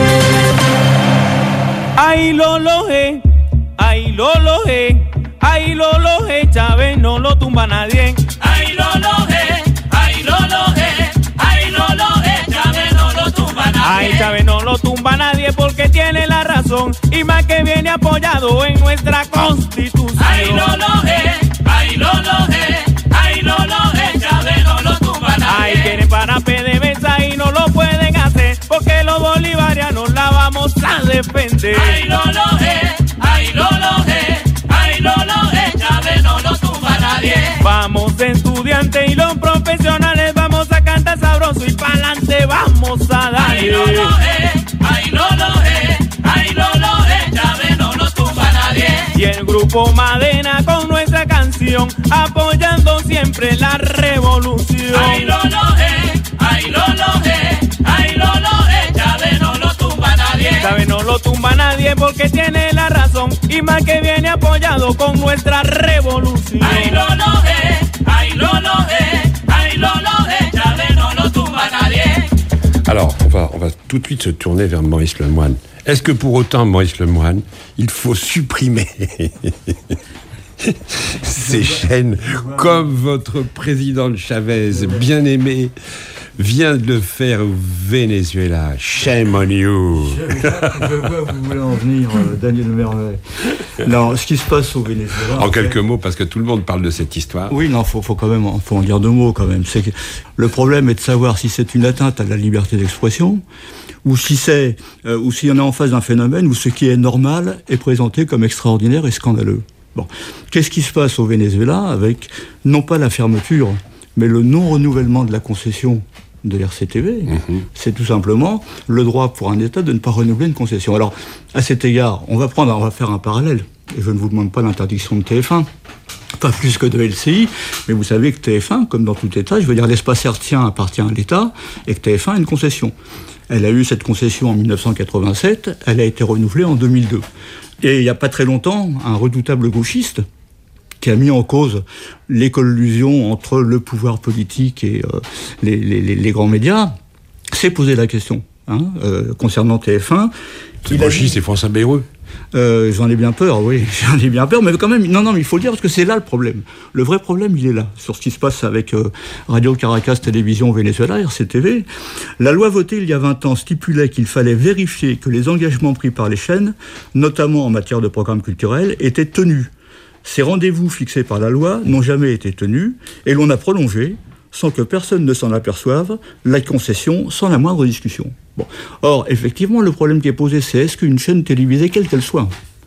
R: Ay Lolo, eh, ay Lolo, eh, ay Lolo, eh, Chávez no lo tumba nadie. Ay Lolo, eh, ay Lolo, eh, ay Lolo, eh, Chávez no lo tumba nadie. Ay Chávez no lo tumba nadie porque tiene la razón y más que viene apoyado en nuestra Constitución. Ay Lolo, eh, ay Lolo, eh, ay Lolo, eh, Chávez no lo tumba nadie. Ay quieren para P D V S A y no lo pueden hacer porque los bolivarianos la vamos a defender. Ay Lolo, eh, ay Lolo, eh, ay Lolo, eh, Chávez no lo tumba nadie. Vamos estudiantes y los profesionales vamos a cantar sabroso y pa'lante vamos a darle. Ay Lolo, eh, ay Lolo, eh, ay Lolo, eh, Chávez no lo tumba nadie. Y el grupo Madena con nuestra canción apoyando siempre la revolución. Ay Lolo, eh, ay Lolo, eh, ay Lolo, eh, Chávez no lo tumba nadie. Chávez no lo tumba nadie porque tiene la razón y más que viene apoyado con nuestra revolución. Ay Lolo, eh, ay Lolo, eh, ay Lolo, eh, Chávez no lo tumba nadie.
E: Alors, on va, on va tout de suite se tourner vers Maurice Lemoine. Est-ce que pour autant, Maurice Lemoine, il faut supprimer ces chaînes comme votre président Chavez, bien aimé, vient de le faire au Venezuela? Shame on you.
S: Je, je vois où vous voulez en venir, euh, Daniel Merlet. Non, ce qui se passe au Venezuela...
E: En, en quelques fait... mots, parce que tout le monde parle de cette histoire.
S: Oui, non, faut, faut quand même, faut en dire deux mots quand même. C'est que le problème est de savoir si c'est une atteinte à la liberté d'expression, ou si c'est, euh, ou si on est en face d'un phénomène où ce qui est normal est présenté comme extraordinaire et scandaleux. Bon, qu'est-ce qui se passe au Venezuela avec non pas la fermeture, mais le non-renouvellement de la concession de l'R C T V, mmh. C'est tout simplement le droit pour un État de ne pas renouveler une concession. Alors, à cet égard, on va prendre, on va faire un parallèle. Et je ne vous demande pas l'interdiction de T F un, pas plus que de L C I, mais vous savez que T F un, comme dans tout État, je veux dire l'espace hertzien appartient à l'État et que T F un a une concession. Elle a eu cette concession en mille neuf cent quatre-vingt-sept, elle a été renouvelée en deux mille deux. Et il n'y a pas très longtemps, un redoutable gauchiste qui a mis en cause les collusions entre le pouvoir politique et euh, les, les, les grands médias, s'est posé la question hein, euh, concernant T F un.
E: Le gauchiste, c'est François Bayrou.
S: Euh, j'en ai bien peur, oui, j'en ai bien peur, mais quand même, non, non, mais il faut le dire parce que c'est là le problème. Le vrai problème, il est là, sur ce qui se passe avec euh, Radio Caracas Télévision au Venezuela, R C T V. La loi votée il y a vingt ans stipulait qu'il fallait vérifier que les engagements pris par les chaînes, notamment en matière de programmes culturels, étaient tenus. Ces rendez-vous fixés par la loi n'ont jamais été tenus et l'on a prolongé, sans que personne ne s'en aperçoive, la concession sans la moindre discussion. Bon. Or, effectivement, le problème qui est posé, c'est est-ce qu'une chaîne télévisée, quelle qu'elle soit,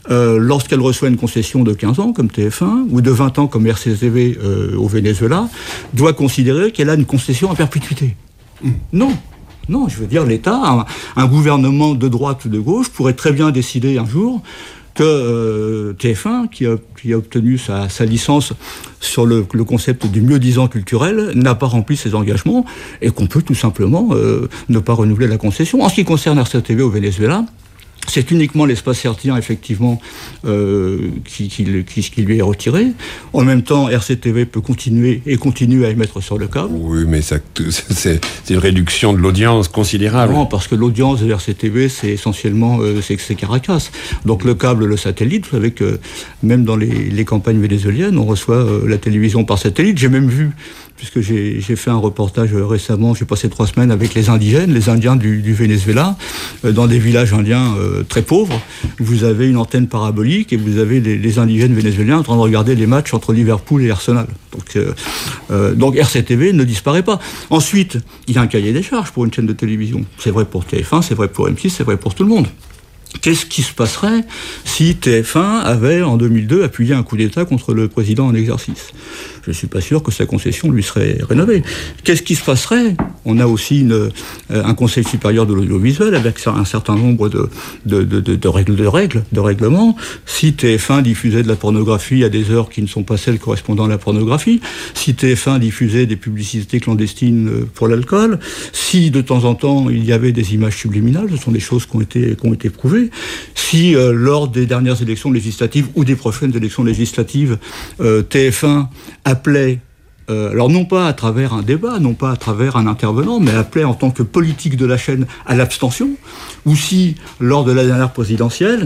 S: euh, lorsqu'elle reçoit une concession de quinze ans comme T F un ou de vingt ans comme R C T V euh, au Venezuela, doit considérer qu'elle a une concession à perpétuité. Mmh. Non. Non, je veux dire, l'État, un, un gouvernement de droite ou de gauche pourrait très bien décider un jour que euh, T F un, qui a, qui a obtenu sa, sa licence sur le, le concept du mieux-disant culturel, n'a pas rempli ses engagements et qu'on peut tout simplement euh, ne pas renouveler la concession. En ce qui concerne R C T V au Venezuela, c'est uniquement l'espace hertzien, effectivement, euh, qui, qui, qui, qui lui est retiré. En même temps, R C T V peut continuer et continue à émettre sur le câble.
E: Oui, mais ça, c'est, c'est une réduction de l'audience considérable.
S: Non, parce que l'audience de R C T V, c'est essentiellement euh, c'est, c'est Caracas. Donc le câble, le satellite, vous savez que même dans les, les campagnes vénézuéliennes, on reçoit euh, la télévision par satellite. J'ai même vu, puisque j'ai, j'ai fait un reportage récemment, j'ai passé trois semaines avec les indigènes, les Indiens du, du Venezuela, euh, dans des villages indiens euh, très pauvres. Vous avez une antenne parabolique et vous avez les, les indigènes vénézuéliens en train de regarder les matchs entre Liverpool et Arsenal. Donc, euh, euh, donc R C T V ne disparaît pas. Ensuite, il y a un cahier des charges pour une chaîne de télévision. C'est vrai pour T F un, c'est vrai pour M six, c'est vrai pour tout le monde. Qu'est-ce qui se passerait si T F un avait, en deux mille deux, appuyé un coup d'État contre le président en exercice ? Je ne suis pas sûr que sa concession lui serait rénovée. Qu'est-ce qui se passerait ? On a aussi une, un Conseil supérieur de l'audiovisuel avec un certain nombre de, de, de, de, de règles, de règles, de règlements. Si T F un diffusait de la pornographie à des heures qui ne sont pas celles correspondant à la pornographie, si T F un diffusait des publicités clandestines pour l'alcool, si de temps en temps il y avait des images subliminales, ce sont des choses qui ont été, qui ont été prouvées. Si euh, lors des dernières élections législatives ou des prochaines élections législatives, euh, T F un appelait, euh, alors non pas à travers un débat, non pas à travers un intervenant, mais appelait en tant que politique de la chaîne à l'abstention, ou si lors de la dernière présidentielle,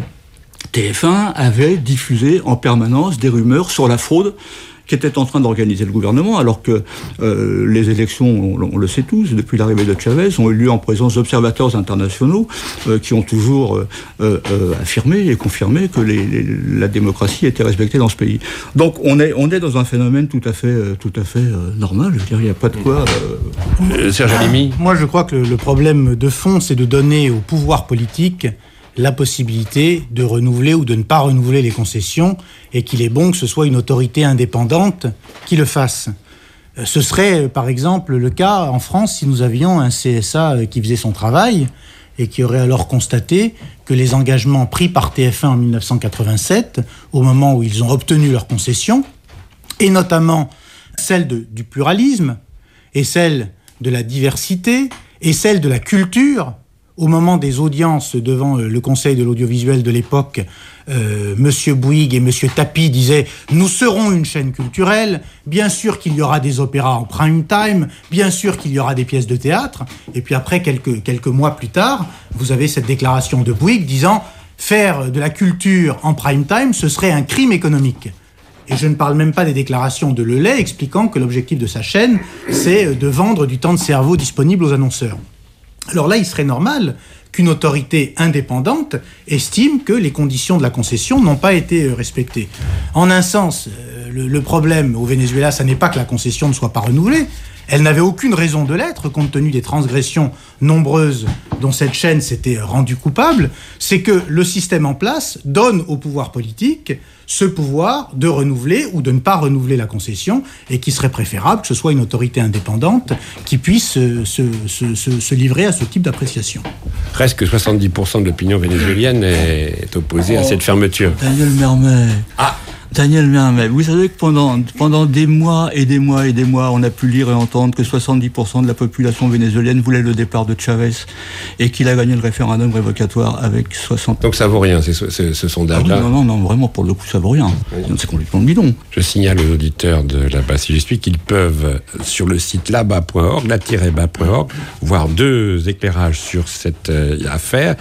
S: T F un avait diffusé en permanence des rumeurs sur la fraude qu'était en train d'organiser le gouvernement, alors que euh, les élections, on, on le sait tous, depuis l'arrivée de Chavez, ont eu lieu en présence d'observateurs internationaux euh, qui ont toujours euh, euh, affirmé et confirmé que les, les, la démocratie était respectée dans ce pays. Donc on est, on est dans un phénomène tout à fait, euh, tout à fait euh, normal. Je veux dire, il n'y a pas de quoi...
E: Euh... Euh, Serge Halimi.
K: Moi, je crois que le, le problème de fond, c'est de donner au pouvoir politique la possibilité de renouveler ou de ne pas renouveler les concessions, et qu'il est bon que ce soit une autorité indépendante qui le fasse. Ce serait, par exemple, le cas en France si nous avions un C S A qui faisait son travail et qui aurait alors constaté que les engagements pris par T F un en dix-neuf cent quatre-vingt-sept, au moment où ils ont obtenu leur concession, et notamment celle de, du pluralisme, et celle de la diversité, et celle de la culture. Au moment des audiences devant le Conseil de l'audiovisuel de l'époque, euh, Monsieur Bouygues et Monsieur Tapie disaient « Nous serons une chaîne culturelle, bien sûr qu'il y aura des opéras en prime time, bien sûr qu'il y aura des pièces de théâtre. » Et puis après, quelques, quelques mois plus tard, vous avez cette déclaration de Bouygues disant « Faire de la culture en prime time, ce serait un crime économique. » Et je ne parle même pas des déclarations de Lelay expliquant que l'objectif de sa chaîne, c'est de vendre du temps de cerveau disponible aux annonceurs. Alors là, il serait normal qu'une autorité indépendante estime que les conditions de la concession n'ont pas été respectées. En un sens, le, le problème au Venezuela, ça n'est pas que la concession ne soit pas renouvelée. Elle n'avait aucune raison de l'être, compte tenu des transgressions nombreuses dont cette chaîne s'était rendue coupable. C'est que le système en place donne au pouvoir politique ce pouvoir de renouveler ou de ne pas renouveler la concession, et qu'il serait préférable que ce soit une autorité indépendante qui puisse se, se, se, se livrer à ce type d'appréciation.
E: Presque soixante-dix pour cent de l'opinion vénézuélienne est opposée oh, à cette fermeture.
S: Daniel Mermet.
E: Ah
S: Daniel Mermet, vous savez que pendant, pendant des mois et des mois et des mois, on a pu lire et entendre que soixante-dix pour cent de la population vénézuélienne voulait le départ de Chavez et qu'il a gagné le référendum révocatoire avec soixante.
E: Donc ça vaut rien, c'est ce, ce, ce sondage-là.
S: Ah oui, non, non, non, vraiment, pour le coup, ça vaut rien. Oui. C'est complètement bidon.
E: Je signale aux auditeurs de là-bas, si j'y suis, qu'ils peuvent, sur le site là-bas point org, la tiret bas point org, voir deux éclairages sur cette euh, affaire.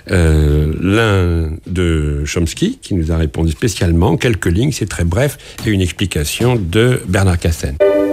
E: Euh, l'un de Chomsky, qui nous a répondu spécialement, quelques lignes, c'est très bref, et une explication de Bernard Cassen.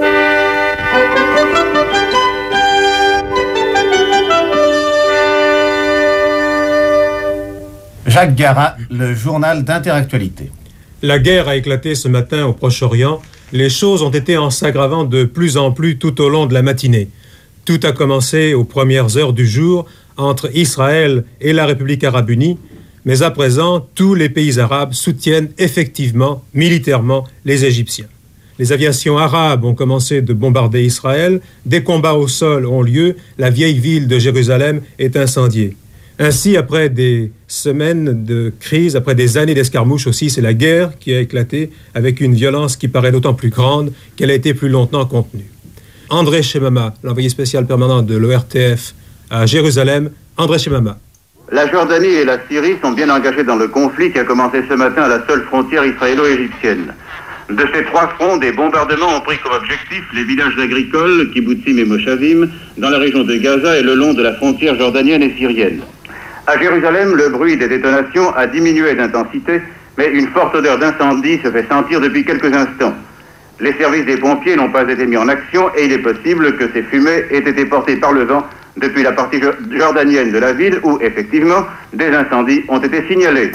T: Jacques Garat, le journal d'Interactualité.
U: La guerre a éclaté ce matin au Proche-Orient. Les choses ont été en s'aggravant de plus en plus tout au long de la matinée. Tout a commencé aux premières heures du jour entre Israël et la République arabe unie, Mais à présent, tous les pays arabes soutiennent effectivement, militairement, les Égyptiens. Les aviations arabes ont commencé de bombarder Israël. Des combats au sol ont lieu. La vieille ville de Jérusalem est incendiée. Ainsi, après des semaines de crise, après des années d'escarmouches aussi, c'est la guerre qui a éclaté avec une violence qui paraît d'autant plus grande qu'elle a été plus longtemps contenue. André Chemama, l'envoyé spécial permanent de l'O R T F à Jérusalem. André Chemama.
A: La Jordanie et la Syrie sont bien engagées dans le conflit qui a commencé ce matin à la seule frontière israélo-égyptienne. De ces trois fronts, des bombardements ont pris comme objectif les villages agricoles, Kibbutzim et Moshavim, dans la région de Gaza et le long de la frontière jordanienne et syrienne. À Jérusalem, le bruit des détonations a diminué d'intensité, mais une forte odeur d'incendie se fait sentir depuis quelques instants. Les services des pompiers n'ont pas été mis en action et il est possible que ces fumées aient été portées par le vent depuis la partie jordanienne de la ville où, effectivement, des incendies ont été signalés.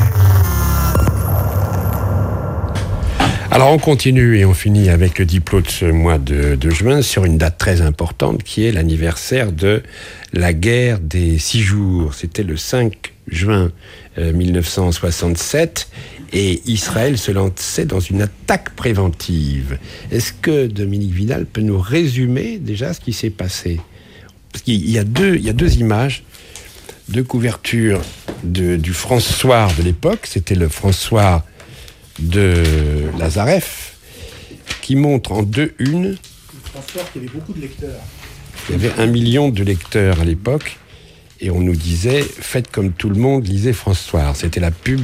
E: Alors on continue et on finit avec le diplôme de ce mois de, de juin sur une date très importante qui est l'anniversaire de la guerre des six jours. C'était le cinq juin euh, mille neuf cent soixante-sept et Israël se lançait dans une attaque préventive. Est-ce que Dominique Vidal peut nous résumer déjà ce qui s'est passé ? Parce qu'il y a deux, il y a deux images, deux couvertures de, du François de l'époque. C'était le François de Lazareff, qui montre en deux unes.
K: François qui avait beaucoup de lecteurs.
E: Il y avait un million de lecteurs à l'époque, et on nous disait « Faites comme tout le monde, lisez François ». C'était la pub.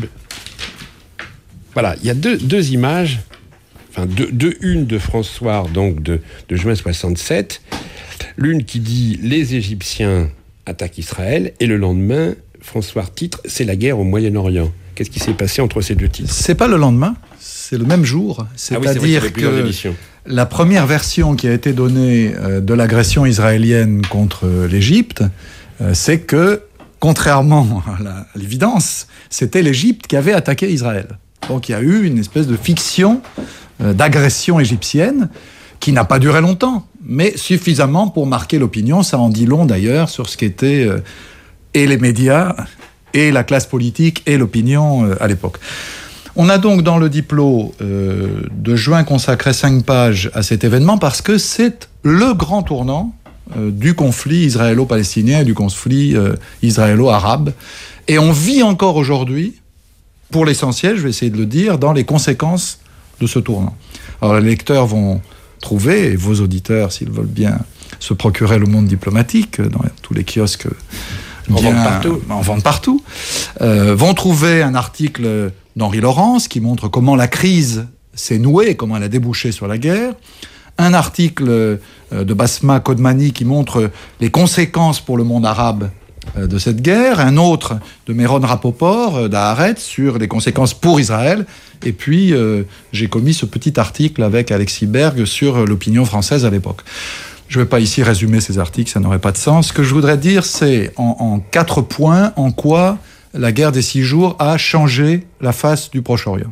E: Voilà, il y a deux, deux images, enfin deux, deux unes de François, donc de, de juin soixante-sept. L'une qui dit « Les Égyptiens attaquent Israël », et le lendemain, François titre « C'est la guerre au Moyen-Orient ». Qu'est-ce qui s'est passé entre ces deux titres ?
V: C'est pas le lendemain, c'est le même jour. C'est-à-dire
E: ah oui, c'est vrai,
V: que la première version qui a été donnée euh, de l'agression israélienne contre euh, l'Égypte, euh, c'est que, contrairement à, la, à l'évidence, c'était l'Égypte qui avait attaqué Israël. Donc il y a eu une espèce de fiction euh, d'agression égyptienne qui n'a pas duré longtemps, mais suffisamment pour marquer l'opinion. Ça en dit long d'ailleurs sur ce qu'étaient euh, et les médias et la classe politique et l'opinion euh, à l'époque. On a donc dans le diplôme euh, de juin consacré cinq pages à cet événement parce que c'est le grand tournant euh, du conflit israélo-palestinien et du conflit euh, israélo-arabe. Et on vit encore aujourd'hui, pour l'essentiel, je vais essayer de le dire, dans les conséquences de ce tournant. Alors les lecteurs vont trouver, et vos auditeurs, s'ils veulent bien se procurer le Monde diplomatique, dans tous les kiosques
E: On
V: bien,
E: vend partout.
V: En vente partout. Euh, vont trouver un article d'Henri Laurence qui montre comment la crise s'est nouée, comment elle a débouché sur la guerre. Un article de Basma Kodmani qui montre les conséquences pour le monde arabe de cette guerre. Un autre de Meron Rapoport d'Haaretz sur les conséquences pour Israël. Et puis, euh, j'ai commis ce petit article avec Alexis Berg sur l'opinion française à l'époque. Je ne vais pas ici résumer ces articles, ça n'aurait pas de sens. Ce que je voudrais dire, c'est en, en quatre points, en quoi la guerre des six jours a changé la face du Proche-Orient.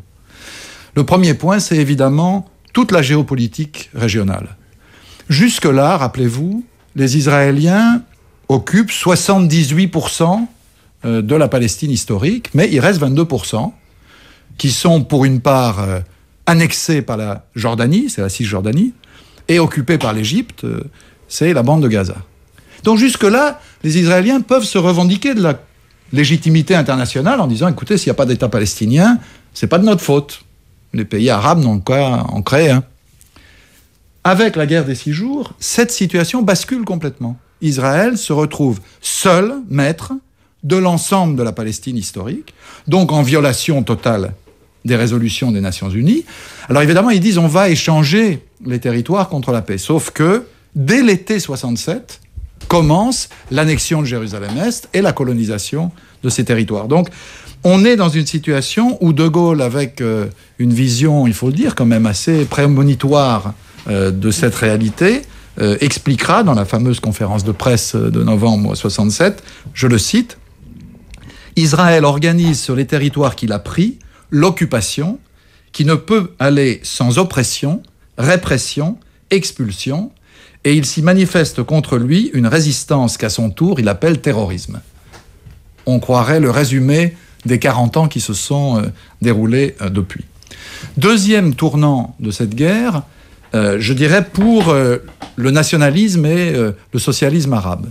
V: Le premier point, c'est évidemment toute la géopolitique régionale. Jusque-là, rappelez-vous, les Israéliens occupent soixante-dix-huit pour cent de la Palestine historique, mais il reste vingt-deux pour cent qui sont pour une part euh, annexés par la Jordanie, c'est la Cisjordanie, et occupés par l'Égypte, euh, c'est la bande de Gaza. Donc jusque-là, les Israéliens peuvent se revendiquer de la légitimité internationale en disant, écoutez, s'il n'y a pas d'État palestinien, c'est pas de notre faute. Les pays arabes n'ont qu'à en créer un. Avec la guerre des six jours, cette situation bascule complètement. Israël se retrouve seul maître de l'ensemble de la Palestine historique, donc en violation totale des résolutions des Nations Unies. Alors évidemment, ils disent on va échanger les territoires contre la paix. Sauf que, dès l'été soixante-sept, commence l'annexion de Jérusalem-Est et la colonisation de ces territoires. Donc, on est dans une situation où De Gaulle, avec euh, une vision, il faut le dire, quand même assez prémonitoire euh, de cette réalité, euh, expliquera dans la fameuse conférence de presse de novembre soixante-sept, je le cite, « Israël organise sur les territoires qu'il a pris l'occupation qui ne peut aller sans oppression, répression, expulsion, et il s'y manifeste contre lui une résistance qu'à son tour il appelle terrorisme. » On croirait le résumé des quarante ans qui se sont euh, déroulés euh, depuis. Deuxième tournant de cette guerre, euh, je dirais pour euh, le nationalisme et euh, le socialisme arabe.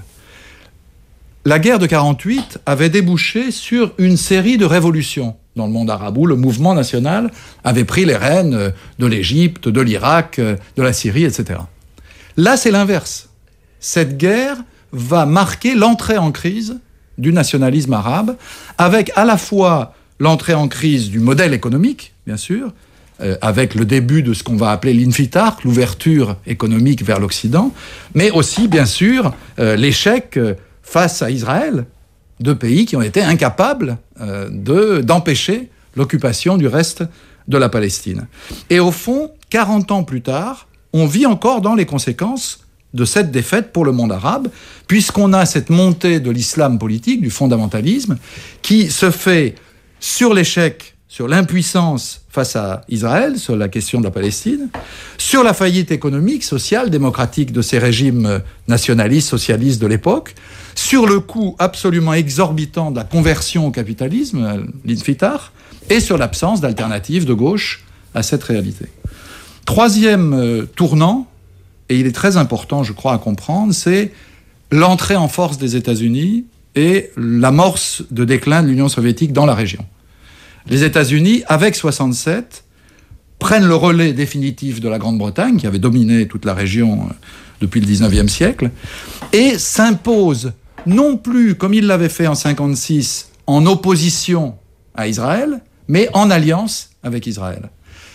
V: La guerre de quarante-huit avait débouché sur une série de révolutions dans le monde arabe, où le mouvement national avait pris les rênes de l'Égypte, de l'Irak, de la Syrie, et cetera. Là, c'est l'inverse. Cette guerre va marquer l'entrée en crise du nationalisme arabe, avec à la fois l'entrée en crise du modèle économique, bien sûr, euh, avec le début de ce qu'on va appeler l'infitar, l'ouverture économique vers l'Occident, mais aussi, bien sûr, euh, l'échec euh, face à Israël, de pays qui ont été incapables euh, de, d'empêcher l'occupation du reste de la Palestine. Et au fond, quarante ans plus tard, on vit encore dans les conséquences de cette défaite pour le monde arabe, puisqu'on a cette montée de l'islam politique, du fondamentalisme, qui se fait sur l'échec, sur l'impuissance face à Israël, sur la question de la Palestine, sur la faillite économique, sociale, démocratique de ces régimes nationalistes, socialistes de l'époque, sur le coût absolument exorbitant de la conversion au capitalisme, l'infitar, et sur l'absence d'alternative de gauche à cette réalité. Troisième euh, tournant, et il est très important, je crois, à comprendre, c'est l'entrée en force des États-Unis et l'amorce de déclin de l'Union soviétique dans la région. Les États-Unis, avec soixante-sept, prennent le relais définitif de la Grande-Bretagne, qui avait dominé toute la région depuis le dix-neuvième siècle, et s'imposent non plus, comme ils l'avaient fait en cinquante-six, en opposition à Israël, mais en alliance avec Israël.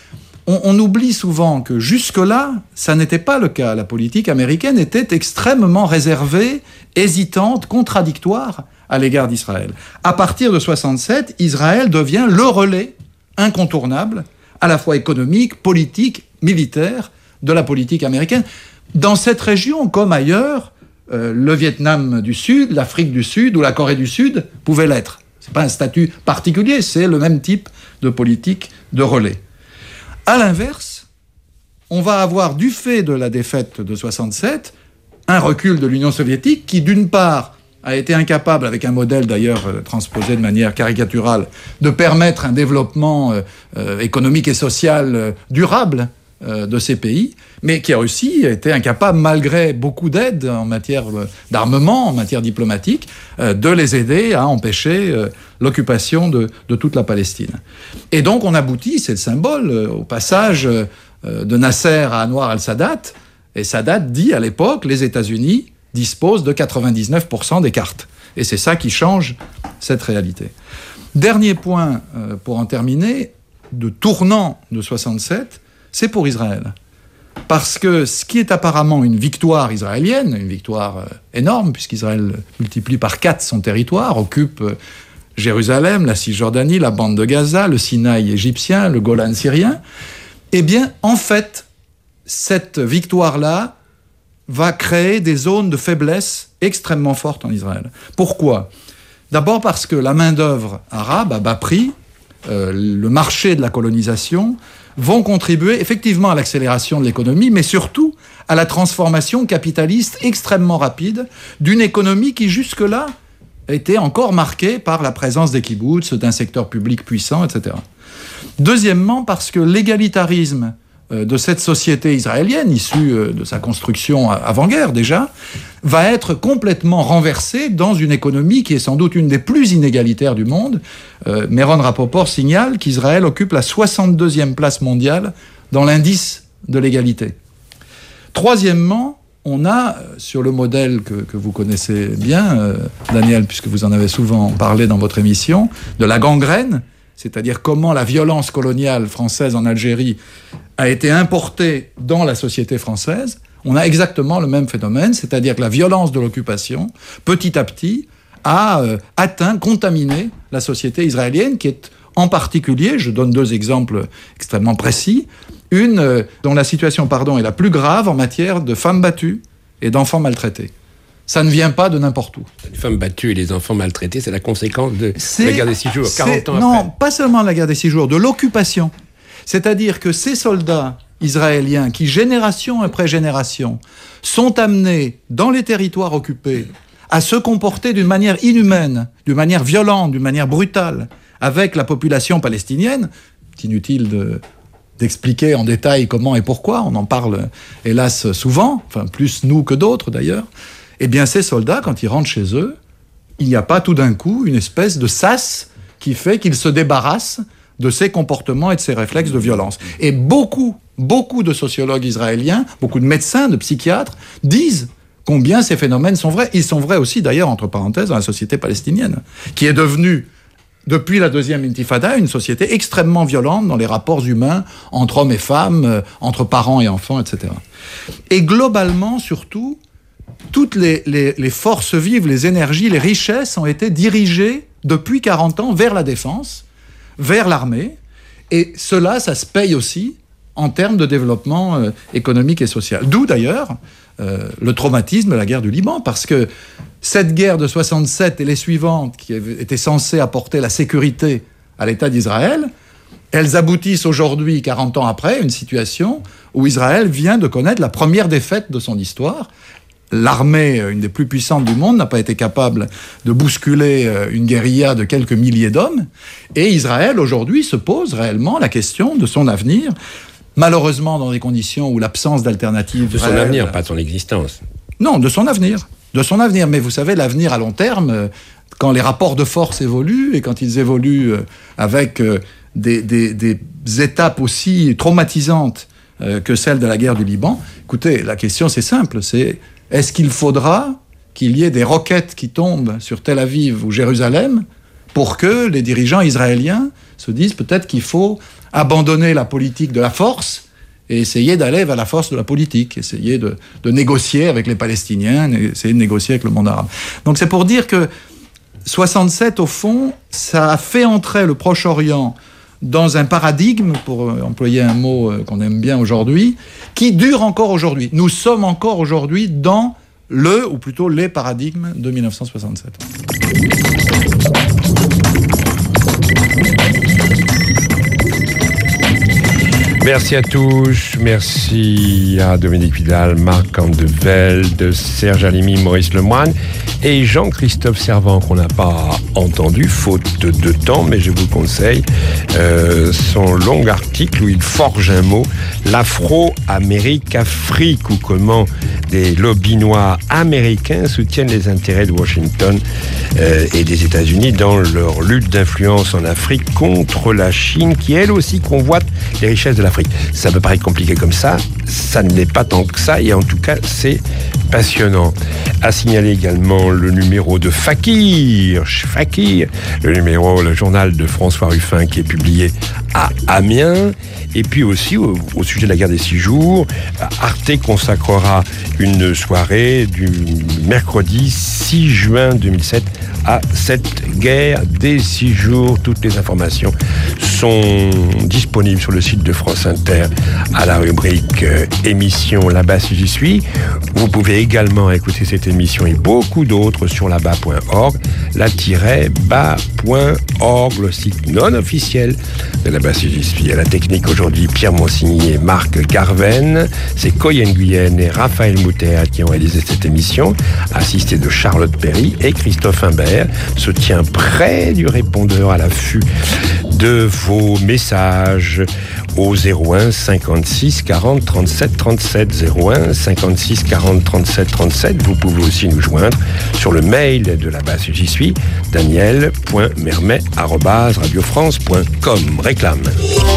V: On, on oublie souvent que jusque-là, ça n'était pas le cas. La politique américaine était extrêmement réservée, hésitante, contradictoire à l'égard d'Israël. À partir de soixante-sept, Israël devient le relais incontournable, à la fois économique, politique, militaire, de la politique américaine. Dans cette région, comme ailleurs, euh, le Vietnam du Sud, l'Afrique du Sud ou la Corée du Sud pouvaient l'être. C'est pas un statut particulier, c'est le même type de politique de relais. À l'inverse, on va avoir, du fait de la défaite de soixante-sept, un recul de l'Union soviétique qui, d'une part, a été incapable, avec un modèle d'ailleurs euh, transposé de manière caricaturale, de permettre un développement euh, euh, économique et social euh, durable euh, de ces pays, mais qui a aussi été incapable, malgré beaucoup d'aide en matière euh, d'armement, en matière diplomatique, euh, de les aider à empêcher euh, l'occupation de, de toute la Palestine. Et donc on aboutit, c'est le symbole, euh, au passage euh, de Nasser à Anwar al-Sadat, et Sadat dit à l'époque, les États-Unis dispose de quatre-vingt-dix-neuf pour cent des cartes. Et c'est ça qui change cette réalité. Dernier point, euh, pour en terminer, de tournant de soixante-sept, c'est pour Israël. Parce que ce qui est apparemment une victoire israélienne, une victoire euh, énorme, puisqu'Israël multiplie par quatre son territoire, occupe euh, Jérusalem, la Cisjordanie, la bande de Gaza, le Sinaï égyptien, le Golan syrien, eh bien, en fait, cette victoire-là va créer des zones de faiblesse extrêmement fortes en Israël. Pourquoi ? D'abord parce que la main-d'œuvre arabe à bas prix, euh, le marché de la colonisation, vont contribuer effectivement à l'accélération de l'économie, mais surtout à la transformation capitaliste extrêmement rapide d'une économie qui jusque-là était encore marquée par la présence des kibboutz, d'un secteur public puissant, et cetera. Deuxièmement, parce que l'égalitarisme de cette société israélienne, issue de sa construction avant-guerre déjà, va être complètement renversée dans une économie qui est sans doute une des plus inégalitaires du monde. Euh, Meron Rapoport signale qu'Israël occupe la soixante-deuxième place mondiale dans l'indice de l'égalité. Troisièmement, on a, sur le modèle que, que vous connaissez bien, euh, Daniel, puisque vous en avez souvent parlé dans votre émission, de la gangrène, c'est-à-dire comment la violence coloniale française en Algérie a été importée dans la société française, on a exactement le même phénomène, c'est-à-dire que la violence de l'occupation, petit à petit, a euh, atteint, contaminé la société israélienne, qui est en particulier, je donne deux exemples extrêmement précis, une euh, dont la situation pardon, est la plus grave en matière de femmes battues et d'enfants maltraités. Ça ne vient pas de n'importe où.
E: Les femmes battues et les enfants maltraités, c'est la conséquence de c'est, la guerre des six jours, quarante ans
V: non,
E: après.
V: Non, pas seulement la guerre des six jours, de l'occupation. C'est-à-dire que ces soldats israéliens qui, génération après génération, sont amenés dans les territoires occupés à se comporter d'une manière inhumaine, d'une manière violente, d'une manière brutale, avec la population palestinienne. C'est inutile de, d'expliquer en détail comment et pourquoi, on en parle hélas souvent, enfin plus nous que d'autres d'ailleurs. Eh bien ces soldats, quand ils rentrent chez eux, il n'y a pas tout d'un coup une espèce de sas qui fait qu'ils se débarrassent de ces comportements et de ces réflexes de violence. Et beaucoup, beaucoup de sociologues israéliens, beaucoup de médecins, de psychiatres, disent combien ces phénomènes sont vrais. Ils sont vrais aussi, d'ailleurs, entre parenthèses, dans la société palestinienne, qui est devenue, depuis la deuxième intifada, une société extrêmement violente dans les rapports humains entre hommes et femmes, euh, entre parents et enfants, et cetera. Et globalement, surtout, toutes les, les, les forces vives, les énergies, les richesses ont été dirigées depuis quarante ans vers la défense, vers l'armée, et cela, ça se paye aussi en termes de développement euh, économique et social. D'où d'ailleurs euh, le traumatisme de la guerre du Liban, parce que cette guerre de soixante-sept et les suivantes, qui étaient censées apporter la sécurité à l'État d'Israël, elles aboutissent aujourd'hui, quarante ans après, à une situation où Israël vient de connaître la première défaite de son histoire. L'armée, une des plus puissantes du monde, n'a pas été capable de bousculer une guérilla de quelques milliers d'hommes. Et Israël, aujourd'hui, se pose réellement la question de son avenir, malheureusement dans des conditions où l'absence d'alternative...
E: De son réelle, avenir, pas de son existence.
V: Non, de son avenir. De son avenir. Mais vous savez, l'avenir à long terme, quand les rapports de force évoluent, et quand ils évoluent avec des, des, des étapes aussi traumatisantes que celles de la guerre du Liban, écoutez, la question c'est simple, c'est... Est-ce qu'il faudra qu'il y ait des roquettes qui tombent sur Tel Aviv ou Jérusalem pour que les dirigeants israéliens se disent peut-être qu'il faut abandonner la politique de la force et essayer d'aller vers la force de la politique, essayer de, de négocier avec les Palestiniens, essayer de négocier avec le monde arabe. Donc c'est pour dire que soixante-sept, au fond, ça a fait entrer le Proche-Orient dans un paradigme, pour employer un mot qu'on aime bien aujourd'hui, qui dure encore aujourd'hui. Nous sommes encore aujourd'hui dans le, ou plutôt les paradigmes de mille neuf cent soixante-sept.
E: Merci à tous, merci à Dominique Vidal, Marc Andevelde, Serge Halimi, Maurice Lemoine et Jean-Christophe Servan, qu'on n'a pas entendu, faute de temps, mais je vous conseille euh, son long article où il forge un mot, l'Afro-Amérique-Afrique, ou comment des lobbies noirs américains soutiennent les intérêts de Washington euh, et des États-Unis dans leur lutte d'influence en Afrique contre la Chine, qui elle aussi convoite les richesses de l'Afrique. Ça peut paraître compliqué comme ça, ça ne l'est pas tant que ça, et en tout cas, c'est passionnant. À signaler également le numéro de Fakir, Fakir, le numéro, le journal de François Ruffin qui est publié à Amiens. Et puis aussi, au, au sujet de la guerre des six jours, Arte consacrera une soirée du mercredi six juin deux mille sept à cette guerre des six jours. Toutes les informations sont disponibles sur le site de France Inter à la rubrique euh, émission Là-bas si j'y suis. Vous pouvez également écouter cette émission et beaucoup d'autres sur là-bas point org, la-bas point org, le site non officiel de Là-bas si j'y suis. À la technique aujourd'hui, Pierre Monsigny et Marc Garven. C'est Coyen Guyenne et Raphaël Mouter qui ont réalisé cette émission, assisté de Charlotte Perry et Christophe Imbert, se tient près du répondeur à l'affût de vos messages au zéro un cinquante-six quarante trente-sept trente-sept, zéro un cinquante-six quarante trente-sept trente-sept. Vous pouvez aussi nous joindre sur le mail de Là-bas si j'y suis, daniel point mermet arobase radio france point com. Réclame.